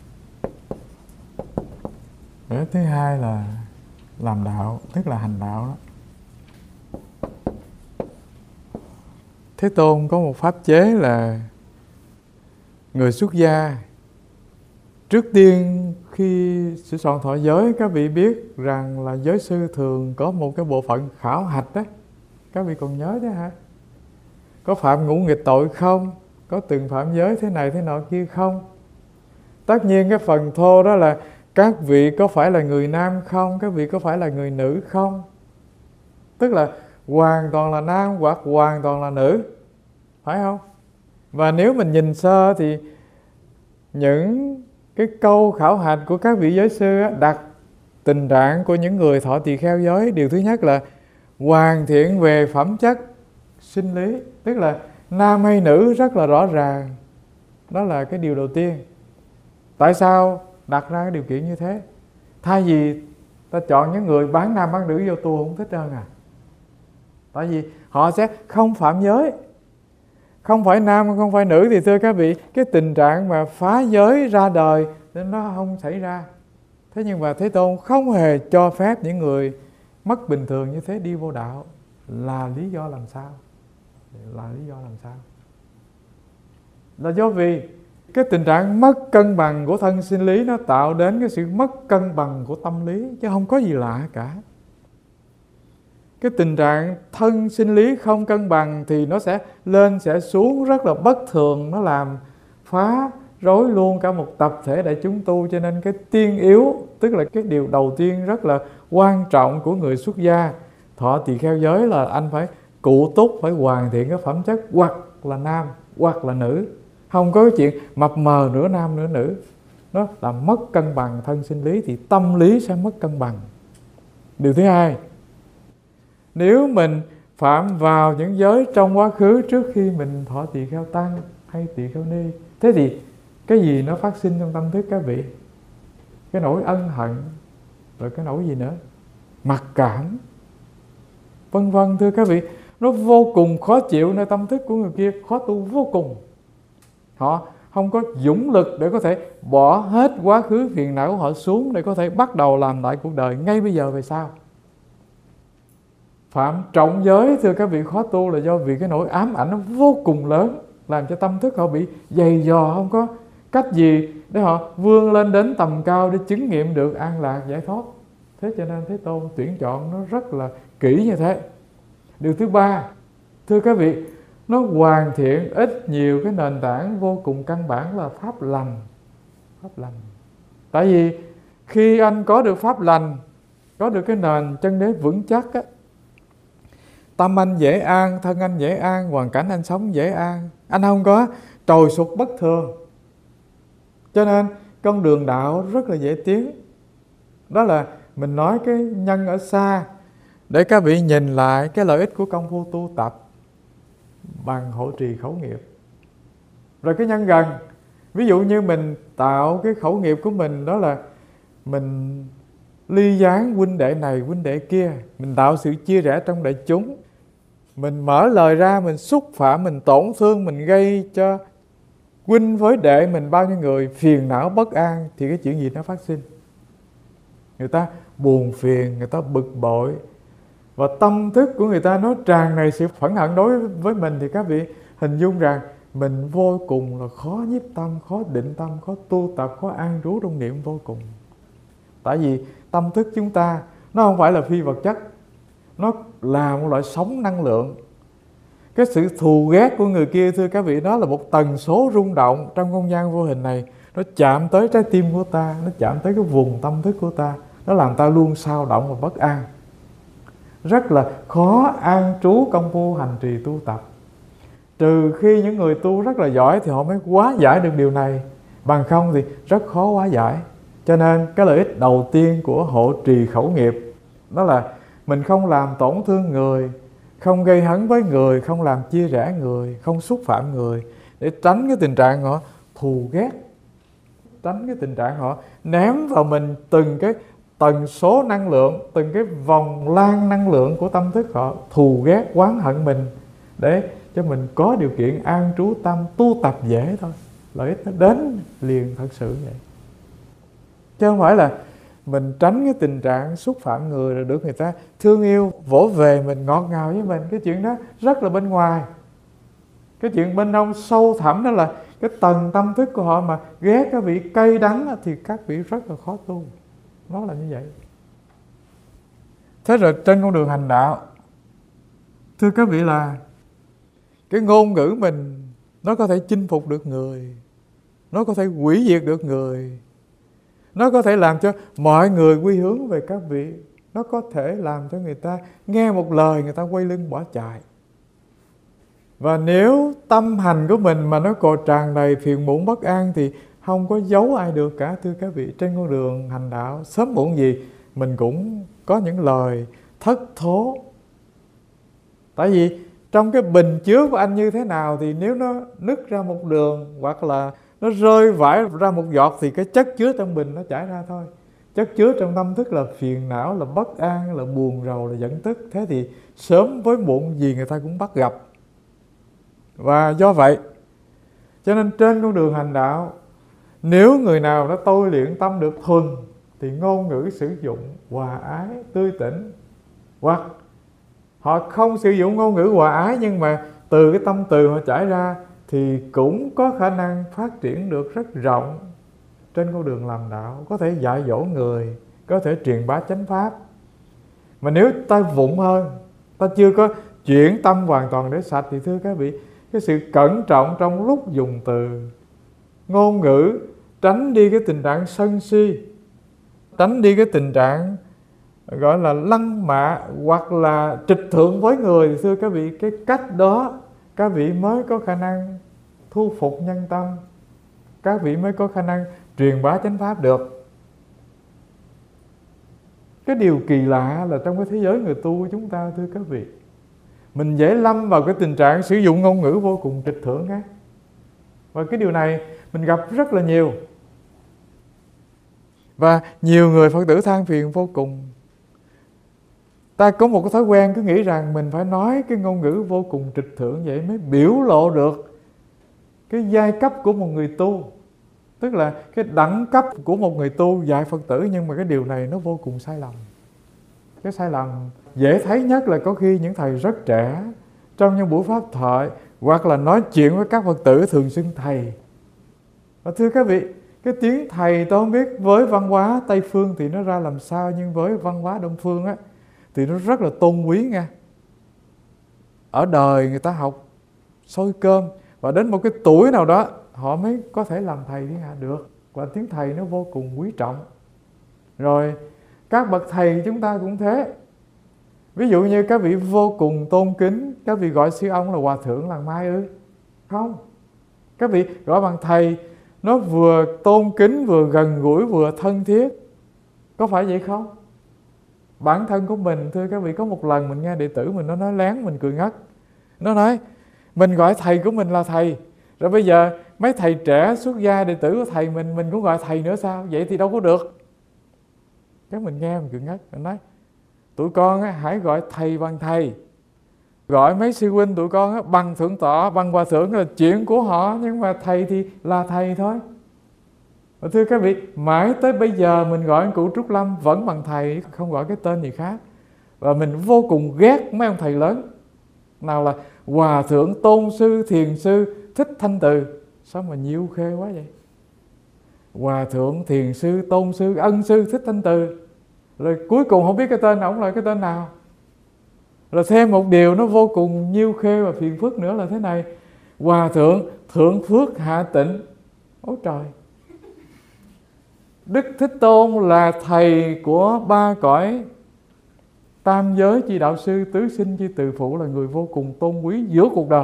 Lợi ích thứ hai là làm đạo, tức là hành đạo đó. Thế Tôn có một pháp chế là người xuất gia, trước tiên khi sửa soạn thọ giới, các vị biết rằng là giới sư thường có một cái bộ phận khảo hạch đó. Các vị còn nhớ chứ hả? Có phạm ngũ nghịch tội không? Có từng phạm giới thế này thế nọ kia không? Tất nhiên cái phần thô đó là các vị có phải là người nam không? Các vị có phải là người nữ không? Tức là hoàn toàn là nam hoặc hoàn toàn là nữ, phải không? Và nếu mình nhìn sơ thì những cái câu khảo hạch của các vị giới sư đặt tình trạng của những người thọ tỳ kheo giới. Điều thứ nhất là hoàn thiện về phẩm chất sinh lý, tức là nam hay nữ rất là rõ ràng. Đó là cái điều đầu tiên. Tại sao đặt ra cái điều kiện như thế? Thay vì ta chọn những người bán nam bán nữ vô tu không thích hơn à? Tại vì họ sẽ không phạm giới. Không phải nam không phải nữ thì thưa các vị, cái tình trạng mà phá giới ra đời nên nó không xảy ra. Thế nhưng mà Thế Tôn không hề cho phép những người mất bình thường như thế đi vô đạo. Là lý do làm sao? Là lý do làm sao? Là do vì cái tình trạng mất cân bằng của thân sinh lý nó tạo đến cái sự mất cân bằng của tâm lý, chứ không có gì lạ cả. Cái tình trạng thân sinh lý không cân bằng thì nó sẽ lên sẽ xuống rất là bất thường, nó làm phá rối luôn cả một tập thể đại chúng tu. Cho nên cái tiên yếu, tức là cái điều đầu tiên rất là quan trọng của người xuất gia thọ tỳ kheo giới là anh phải cụ túc, phải hoàn thiện cái phẩm chất hoặc là nam hoặc là nữ. Không có cái chuyện mập mờ nửa nam nửa nữ. Nó làm mất cân bằng thân sinh lý thì tâm lý sẽ mất cân bằng. Điều thứ hai, nếu mình phạm vào những giới trong quá khứ trước khi mình thọ tỳ kheo tăng hay tỳ kheo ni, thế thì cái gì nó phát sinh trong tâm thức các vị? Cái nỗi ân hận, rồi cái nỗi gì nữa? mặc cảm, vân vân. Thưa các vị, nó vô cùng khó chịu, nơi tâm thức của người kia khó tu vô cùng. Họ không có dũng lực để có thể bỏ hết quá khứ phiền não của họ xuống để có thể bắt đầu làm lại cuộc đời ngay bây giờ về sau. Phạm trọng giới, thưa các vị, khó tu là do vì cái nỗi ám ảnh nó vô cùng lớn, làm cho tâm thức họ bị dày dò, không có cách gì để họ vươn lên đến tầm cao để chứng nghiệm được an lạc giải thoát. Thế cho nên Thế Tôn tuyển chọn nó rất là kỹ như thế. Điều thứ ba, thưa các vị, nó hoàn thiện ít nhiều cái nền tảng vô cùng căn bản là pháp lành. Pháp lành. Tại vì khi anh có được pháp lành, có được cái nền chân đế vững chắc á, tâm anh dễ an, thân anh dễ an, hoàn cảnh anh sống dễ an, anh không có trồi sụt bất thường. Cho nên con đường đạo rất là dễ tiến. Đó là mình nói cái nhân ở xa để các vị nhìn lại cái lợi ích của công phu tu tập bằng hộ trì khẩu nghiệp. Rồi cái nhân gần, ví dụ như mình tạo cái khẩu nghiệp của mình, đó là mình ly gián huynh đệ này huynh đệ kia, mình tạo sự chia rẽ trong đại chúng, mình mở lời ra, mình xúc phạm, mình tổn thương, mình gây cho huynh với đệ mình bao nhiêu người phiền não bất an, thì cái chuyện gì nó phát sinh? Người ta buồn phiền, người ta bực bội, và tâm thức của người ta nó tràn đầy sự phẫn hận đối với mình, thì các vị hình dung rằng mình vô cùng là khó nhiếp tâm, khó định tâm, khó tu tập, khó an trú trong niệm vô cùng. Tại vì tâm thức chúng ta nó không phải là phi vật chất, nó là một loại sóng năng lượng. Cái sự thù ghét của người kia, thưa các vị, đó là một tần số rung động trong không gian vô hình này. Nó chạm tới trái tim của ta, nó chạm tới cái vùng tâm thức của ta, nó làm ta luôn xao động và bất an. Rất là khó an trú công phu hành trì tu tập. Trừ khi những người tu rất là giỏi thì họ mới hóa giải được điều này, bằng không thì rất khó hóa giải. Cho nên cái lợi ích đầu tiên của hộ trì khẩu nghiệp đó là mình không làm tổn thương người, không gây hấn với người, không làm chia rẽ người, không xúc phạm người, để tránh cái tình trạng họ thù ghét, tránh cái tình trạng họ ném vào mình từng cái tần số năng lượng, từng cái vòng lan năng lượng của tâm thức họ thù ghét, oán hận mình, để cho mình có điều kiện an trú tâm tu tập dễ thôi. Lợi ích nó đến liền thật sự vậy. Chứ không phải là mình tránh cái tình trạng xúc phạm người rồi được người ta thương yêu, vỗ về mình, ngọt ngào với mình. Cái chuyện đó rất là bên ngoài. Cái chuyện bên trong sâu thẳm đó là cái tầng tâm thức của họ mà ghét các vị cay đắng thì các vị rất là khó tu. Nó là như vậy. Thế rồi trên con đường hành đạo, thưa các vị, là cái ngôn ngữ mình nó có thể chinh phục được người, nó có thể hủy diệt được người, nó có thể làm cho mọi người quy hướng về các vị, nó có thể làm cho người ta nghe một lời người ta quay lưng bỏ chạy. Và nếu tâm hành của mình mà nó còn tràn đầy phiền muộn bất an thì không có giấu ai được cả. Thưa các vị, trên con đường hành đạo sớm muộn gì mình cũng có những lời thất thố. Tại vì trong cái bình chứa của anh như thế nào thì nếu nó nứt ra một đường hoặc là nó rơi vãi ra một giọt thì cái chất chứa trong bình nó chảy ra thôi. Chất chứa trong tâm thức là phiền não, là bất an, là buồn rầu, là giận tức. Thế thì sớm với muộn gì người ta cũng bắt gặp. Và do vậy cho nên trên con đường hành đạo, nếu người nào đã tôi luyện tâm được thuần thì ngôn ngữ sử dụng hòa ái, tươi tỉnh. Hoặc họ không sử dụng ngôn ngữ hòa ái nhưng mà từ cái tâm từ họ trải ra thì cũng có khả năng phát triển được rất rộng trên con đường làm đạo. Có thể dạy dỗ người, có thể truyền bá chánh pháp. Mà nếu ta vụng hơn, ta chưa có chuyển tâm hoàn toàn để sạch thì thưa các vị, cái sự cẩn trọng trong lúc dùng từ, ngôn ngữ, tránh đi cái tình trạng sân si, tránh đi cái tình trạng gọi là lăng mạ hoặc là trịch thượng với người, thì thưa các vị, cái cách đó các vị mới có khả năng thu phục nhân tâm, các vị mới có khả năng truyền bá chánh pháp được. Cái điều kỳ lạ là trong cái thế giới người tu của chúng ta, thưa các vị, mình dễ lâm vào cái tình trạng sử dụng ngôn ngữ vô cùng trịch thượng á. Và cái điều này mình gặp rất là nhiều. Và nhiều người Phật tử than phiền vô cùng. Ta có một cái thói quen cứ nghĩ rằng mình phải nói cái ngôn ngữ vô cùng trịch thượng vậy mới biểu lộ được cái giai cấp của một người tu, tức là cái đẳng cấp của một người tu dạy Phật tử. Nhưng mà cái điều này nó vô cùng sai lầm. Cái sai lầm dễ thấy nhất là có khi những thầy rất trẻ trong những buổi pháp thoại hoặc là nói chuyện với các Phật tử thường xưng thầy. Và thưa các vị, cái tiếng thầy tôi không biết với văn hóa Tây Phương thì nó ra làm sao, nhưng với văn hóa Đông Phương á thì nó rất là tôn quý nha. Ở đời người ta học xôi cơm và đến một cái tuổi nào đó họ mới có thể làm thầy thiên hạ được. Và tiếng thầy nó vô cùng quý trọng. Rồi các bậc thầy chúng ta cũng thế. Ví dụ như các vị vô cùng tôn kính, các vị gọi sư ông là hòa thượng làng Mai ư? Không. Các vị gọi bằng thầy, nó vừa tôn kính, vừa gần gũi, vừa thân thiết. Có phải vậy không? Bản thân của mình, thưa các vị, có một lần mình nghe đệ tử mình nó nói lén, mình cười ngất. Nó nói, mình gọi thầy của mình là thầy, rồi bây giờ mấy thầy trẻ xuất gia đệ tử của thầy mình cũng gọi thầy nữa sao? Vậy thì đâu có được. Cái mình nghe mình cười ngất. Mình nói, tụi con á, hãy gọi thầy bằng thầy, gọi mấy sư huynh tụi con á, bằng thượng tọa, bằng hòa thượng là chuyện của họ, nhưng mà thầy thì là thầy thôi. Và thưa các vị, mãi tới bây giờ mình gọi anh cụ Trúc Lâm vẫn bằng thầy, không gọi cái tên gì khác. Và mình vô cùng ghét mấy ông thầy lớn, nào là hòa thượng, tôn sư, thiền sư, Thích Thanh Từ. Sao mà nhiều khê quá vậy? Hòa thượng, thiền sư, tôn sư, ân sư, Thích Thanh Từ. Rồi cuối cùng không biết cái tên ổng là cái tên nào. Rồi thêm một điều nó vô cùng nhiêu khê và phiền phức nữa là thế này: hòa thượng, thượng phước hạ tịnh. Ôi trời! Đức Thích Tôn là thầy của ba cõi tam giới chi đạo sư, tứ sinh chi từ phụ, là người vô cùng tôn quý giữa cuộc đời.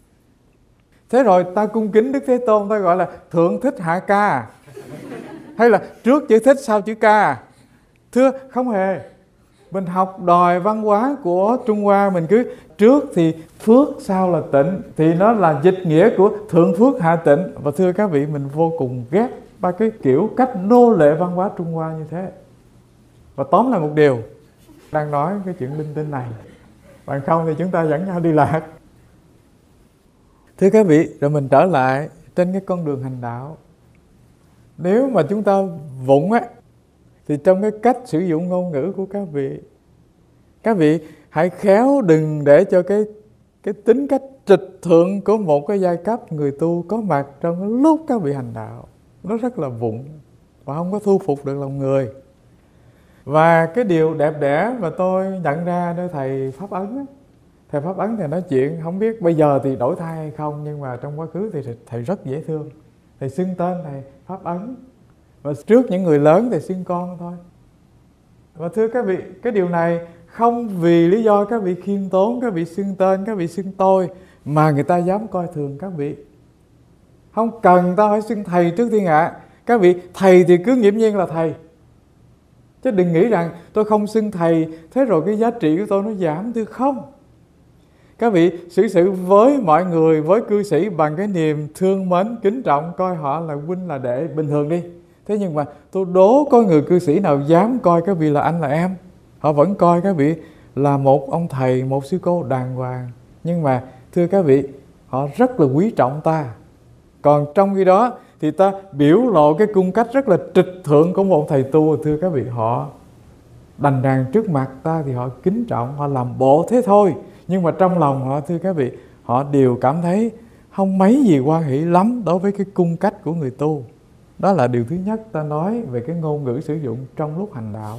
Thế rồi ta cung kính Đức Thế Tôn, ta gọi là thượng thích hạ ca, hay là trước chữ thích sau chữ ca? Thưa, không hề. Mình học đòi văn hóa của Trung Hoa, mình cứ trước thì phước sau là tịnh, thì nó là dịch nghĩa của thượng phước hạ tịnh. Và thưa các vị, mình vô cùng ghét ba cái kiểu cách nô lệ văn hóa Trung Hoa như thế. Và tóm lại một điều, đang nói cái chuyện linh tinh này, bằng không thì chúng ta dẫn nhau đi lạc. Thưa các vị, rồi mình trở lại trên cái con đường hành đạo. Nếu mà chúng ta vụng á, thì trong cái cách sử dụng ngôn ngữ của các vị hãy khéo đừng để cho cái tính cách trịch thượng của một cái giai cấp người tu có mặt trong cái lúc các vị hành đạo. Nó rất là vụng và không có thu phục được lòng người. Và cái điều đẹp đẽ mà tôi nhận ra nơi thầy Pháp Ấn á, thầy Pháp Ấn thì nói chuyện, không biết bây giờ thì đổi thay hay không, nhưng mà trong quá khứ thì thầy rất dễ thương. Thầy xưng tên thầy Pháp Ấn, và trước những người lớn thì xưng con thôi. Và thưa các vị, cái điều này không vì lý do các vị khiêm tốn, các vị xưng tên, các vị xưng tôi, mà người ta dám coi thường các vị. Không cần ta phải xưng thầy trước thiên hạ. Các vị thầy thì cứ nghiễm nhiên là thầy, chứ đừng nghĩ rằng tôi không xưng thầy, thế rồi cái giá trị của tôi nó giảm. Thưa không. Các vị xử sự với mọi người, với cư sĩ bằng cái niềm thương mến, kính trọng, coi họ là huynh là đệ bình thường đi. Thế nhưng mà tôi đố có người cư sĩ nào dám coi các vị là anh là em. Họ vẫn coi các vị là một ông thầy, một sư cô đàng hoàng. Nhưng mà thưa các vị, họ rất là quý trọng ta. Còn trong khi đó thì ta biểu lộ cái cung cách rất là trịch thượng của một thầy tu. Thưa các vị, họ đành đàng trước mặt ta thì họ kính trọng, họ làm bộ thế thôi. Nhưng mà trong lòng họ, thưa các vị, họ đều cảm thấy không mấy gì hoan hỷ lắm đối với cái cung cách của người tu. Đó là điều thứ nhất ta nói về cái ngôn ngữ sử dụng trong lúc hành đạo.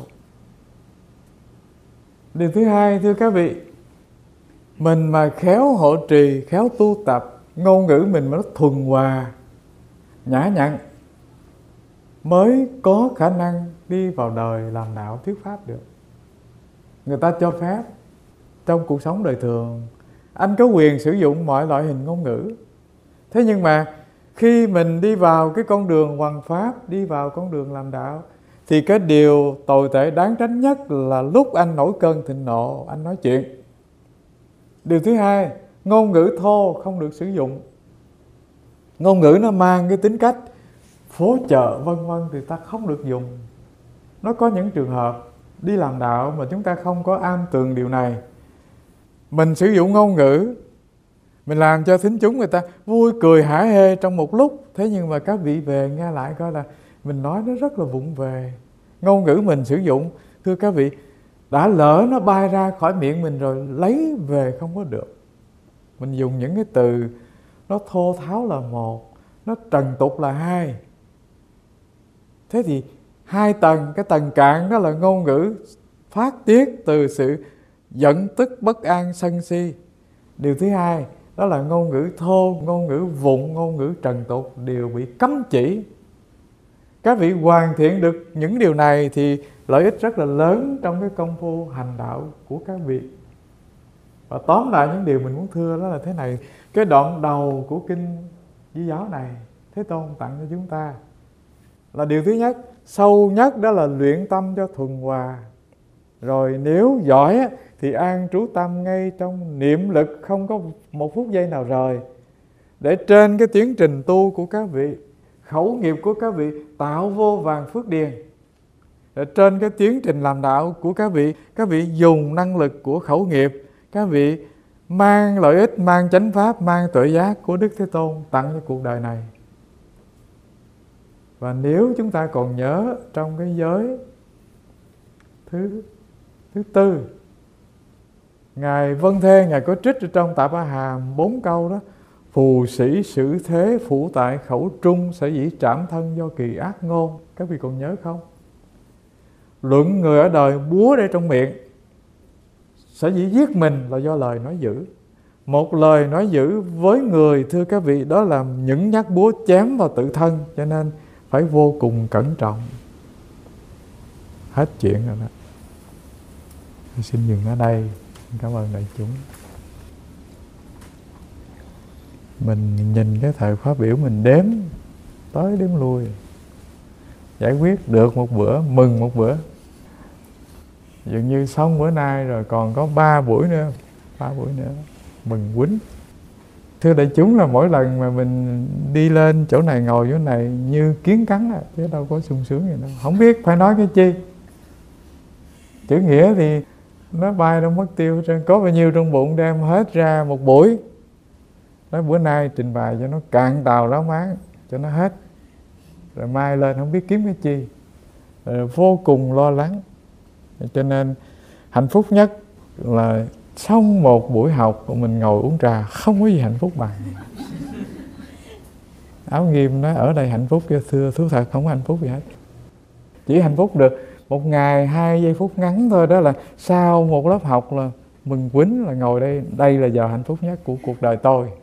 Điều thứ hai, thưa các vị, mình mà khéo hộ trì, khéo tu tập, ngôn ngữ mình mà nó thuần hòa, nhã nhặn, mới có khả năng đi vào đời làm đạo thuyết pháp được. Người ta cho phép trong cuộc sống đời thường anh có quyền sử dụng mọi loại hình ngôn ngữ. Thế nhưng mà khi mình đi vào cái con đường hoằng pháp, đi vào con đường làm đạo, thì cái điều tồi tệ đáng tránh nhất là lúc anh nổi cơn thịnh nộ, anh nói chuyện. Điều thứ hai, ngôn ngữ thô không được sử dụng. Ngôn ngữ nó mang cái tính cách phố chợ vân vân thì ta không được dùng. Nó có những trường hợp đi làm đạo mà chúng ta không có am tường điều này. Mình sử dụng ngôn ngữ, mình làm cho thính chúng người ta vui cười hả hê trong một lúc. Thế nhưng mà các vị về nghe lại coi là mình nói nó rất là vụng về. Ngôn ngữ mình sử dụng, thưa các vị, đã lỡ nó bay ra khỏi miệng mình rồi, lấy về không có được. Mình dùng những cái từ nó thô tháo là một, nó trần tục là hai. Thế thì hai tầng, cái tầng cạn đó là ngôn ngữ phát tiết từ sự giận tức bất an sân si. Điều thứ hai đó là ngôn ngữ thô, ngôn ngữ vụng, ngôn ngữ trần tục đều bị cấm chỉ. Các vị hoàn thiện được những điều này thì lợi ích rất là lớn trong cái công phu hành đạo của các vị. Và tóm lại những điều mình muốn thưa đó là thế này. Cái đoạn đầu của kinh Di Giáo này Thế Tôn tặng cho chúng ta là điều thứ nhất, sâu nhất, đó là luyện tâm cho thuần hòa. Rồi nếu giỏi thì an trú tâm ngay trong niệm lực, không có một phút giây nào rời, để trên cái tiến trình tu của các vị, khẩu nghiệp của các vị tạo vô vàn phước điền. Để trên cái tiến trình làm đạo của các vị dùng năng lực của khẩu nghiệp, các vị mang lợi ích, mang chánh pháp, mang tuệ giác của Đức Thế Tôn tặng cho cuộc đời này. Và nếu chúng ta còn nhớ trong cái giới thứ tư, Ngài Vân Thê, Ngài có trích ở trong Tạ Ba Hàm 4 câu đó: phù sĩ xử thế phủ tại khẩu trung, sở dĩ trảm thân do kỳ ác ngôn. Các vị còn nhớ không? Luận người ở đời búa để trong miệng, sở dĩ giết mình là do lời nói dữ. Một lời nói dữ với người, thưa các vị, đó là những nhát búa chém vào tự thân, cho nên phải vô cùng cẩn trọng. Hết chuyện rồi đó. Tôi xin dừng ở đây. Cảm ơn đại chúng. Mình nhìn cái thời khóa biểu mình đếm tới đếm lui, giải quyết được một bữa mừng một bữa. Dường như xong bữa nay rồi còn có 3 buổi nữa, 3 buổi nữa mừng quýnh. Thưa đại chúng, là mỗi lần mà mình đi lên chỗ này ngồi chỗ này như kiến cắn chứ đâu có sung sướng gì đâu. Không biết phải nói cái chi. Chữ nghĩa thì nó bay đâu mất tiêu. Có bao nhiêu trong bụng đem hết ra một buổi. Nói bữa nay trình bày cho nó cạn tàu ráo máng, cho nó hết. Rồi mai lên không biết kiếm cái chi. Rồi vô cùng lo lắng. Cho nên hạnh phúc nhất là xong một buổi học mình ngồi uống trà, không có gì hạnh phúc bằng. Áo Nghiêm nói ở đây hạnh phúc, thưa thú thật không có hạnh phúc gì hết. Chỉ hạnh phúc được một ngày 2 giây phút ngắn thôi, đó là sau một lớp học là mừng quýnh, là ngồi đây là giờ hạnh phúc nhất của cuộc đời tôi.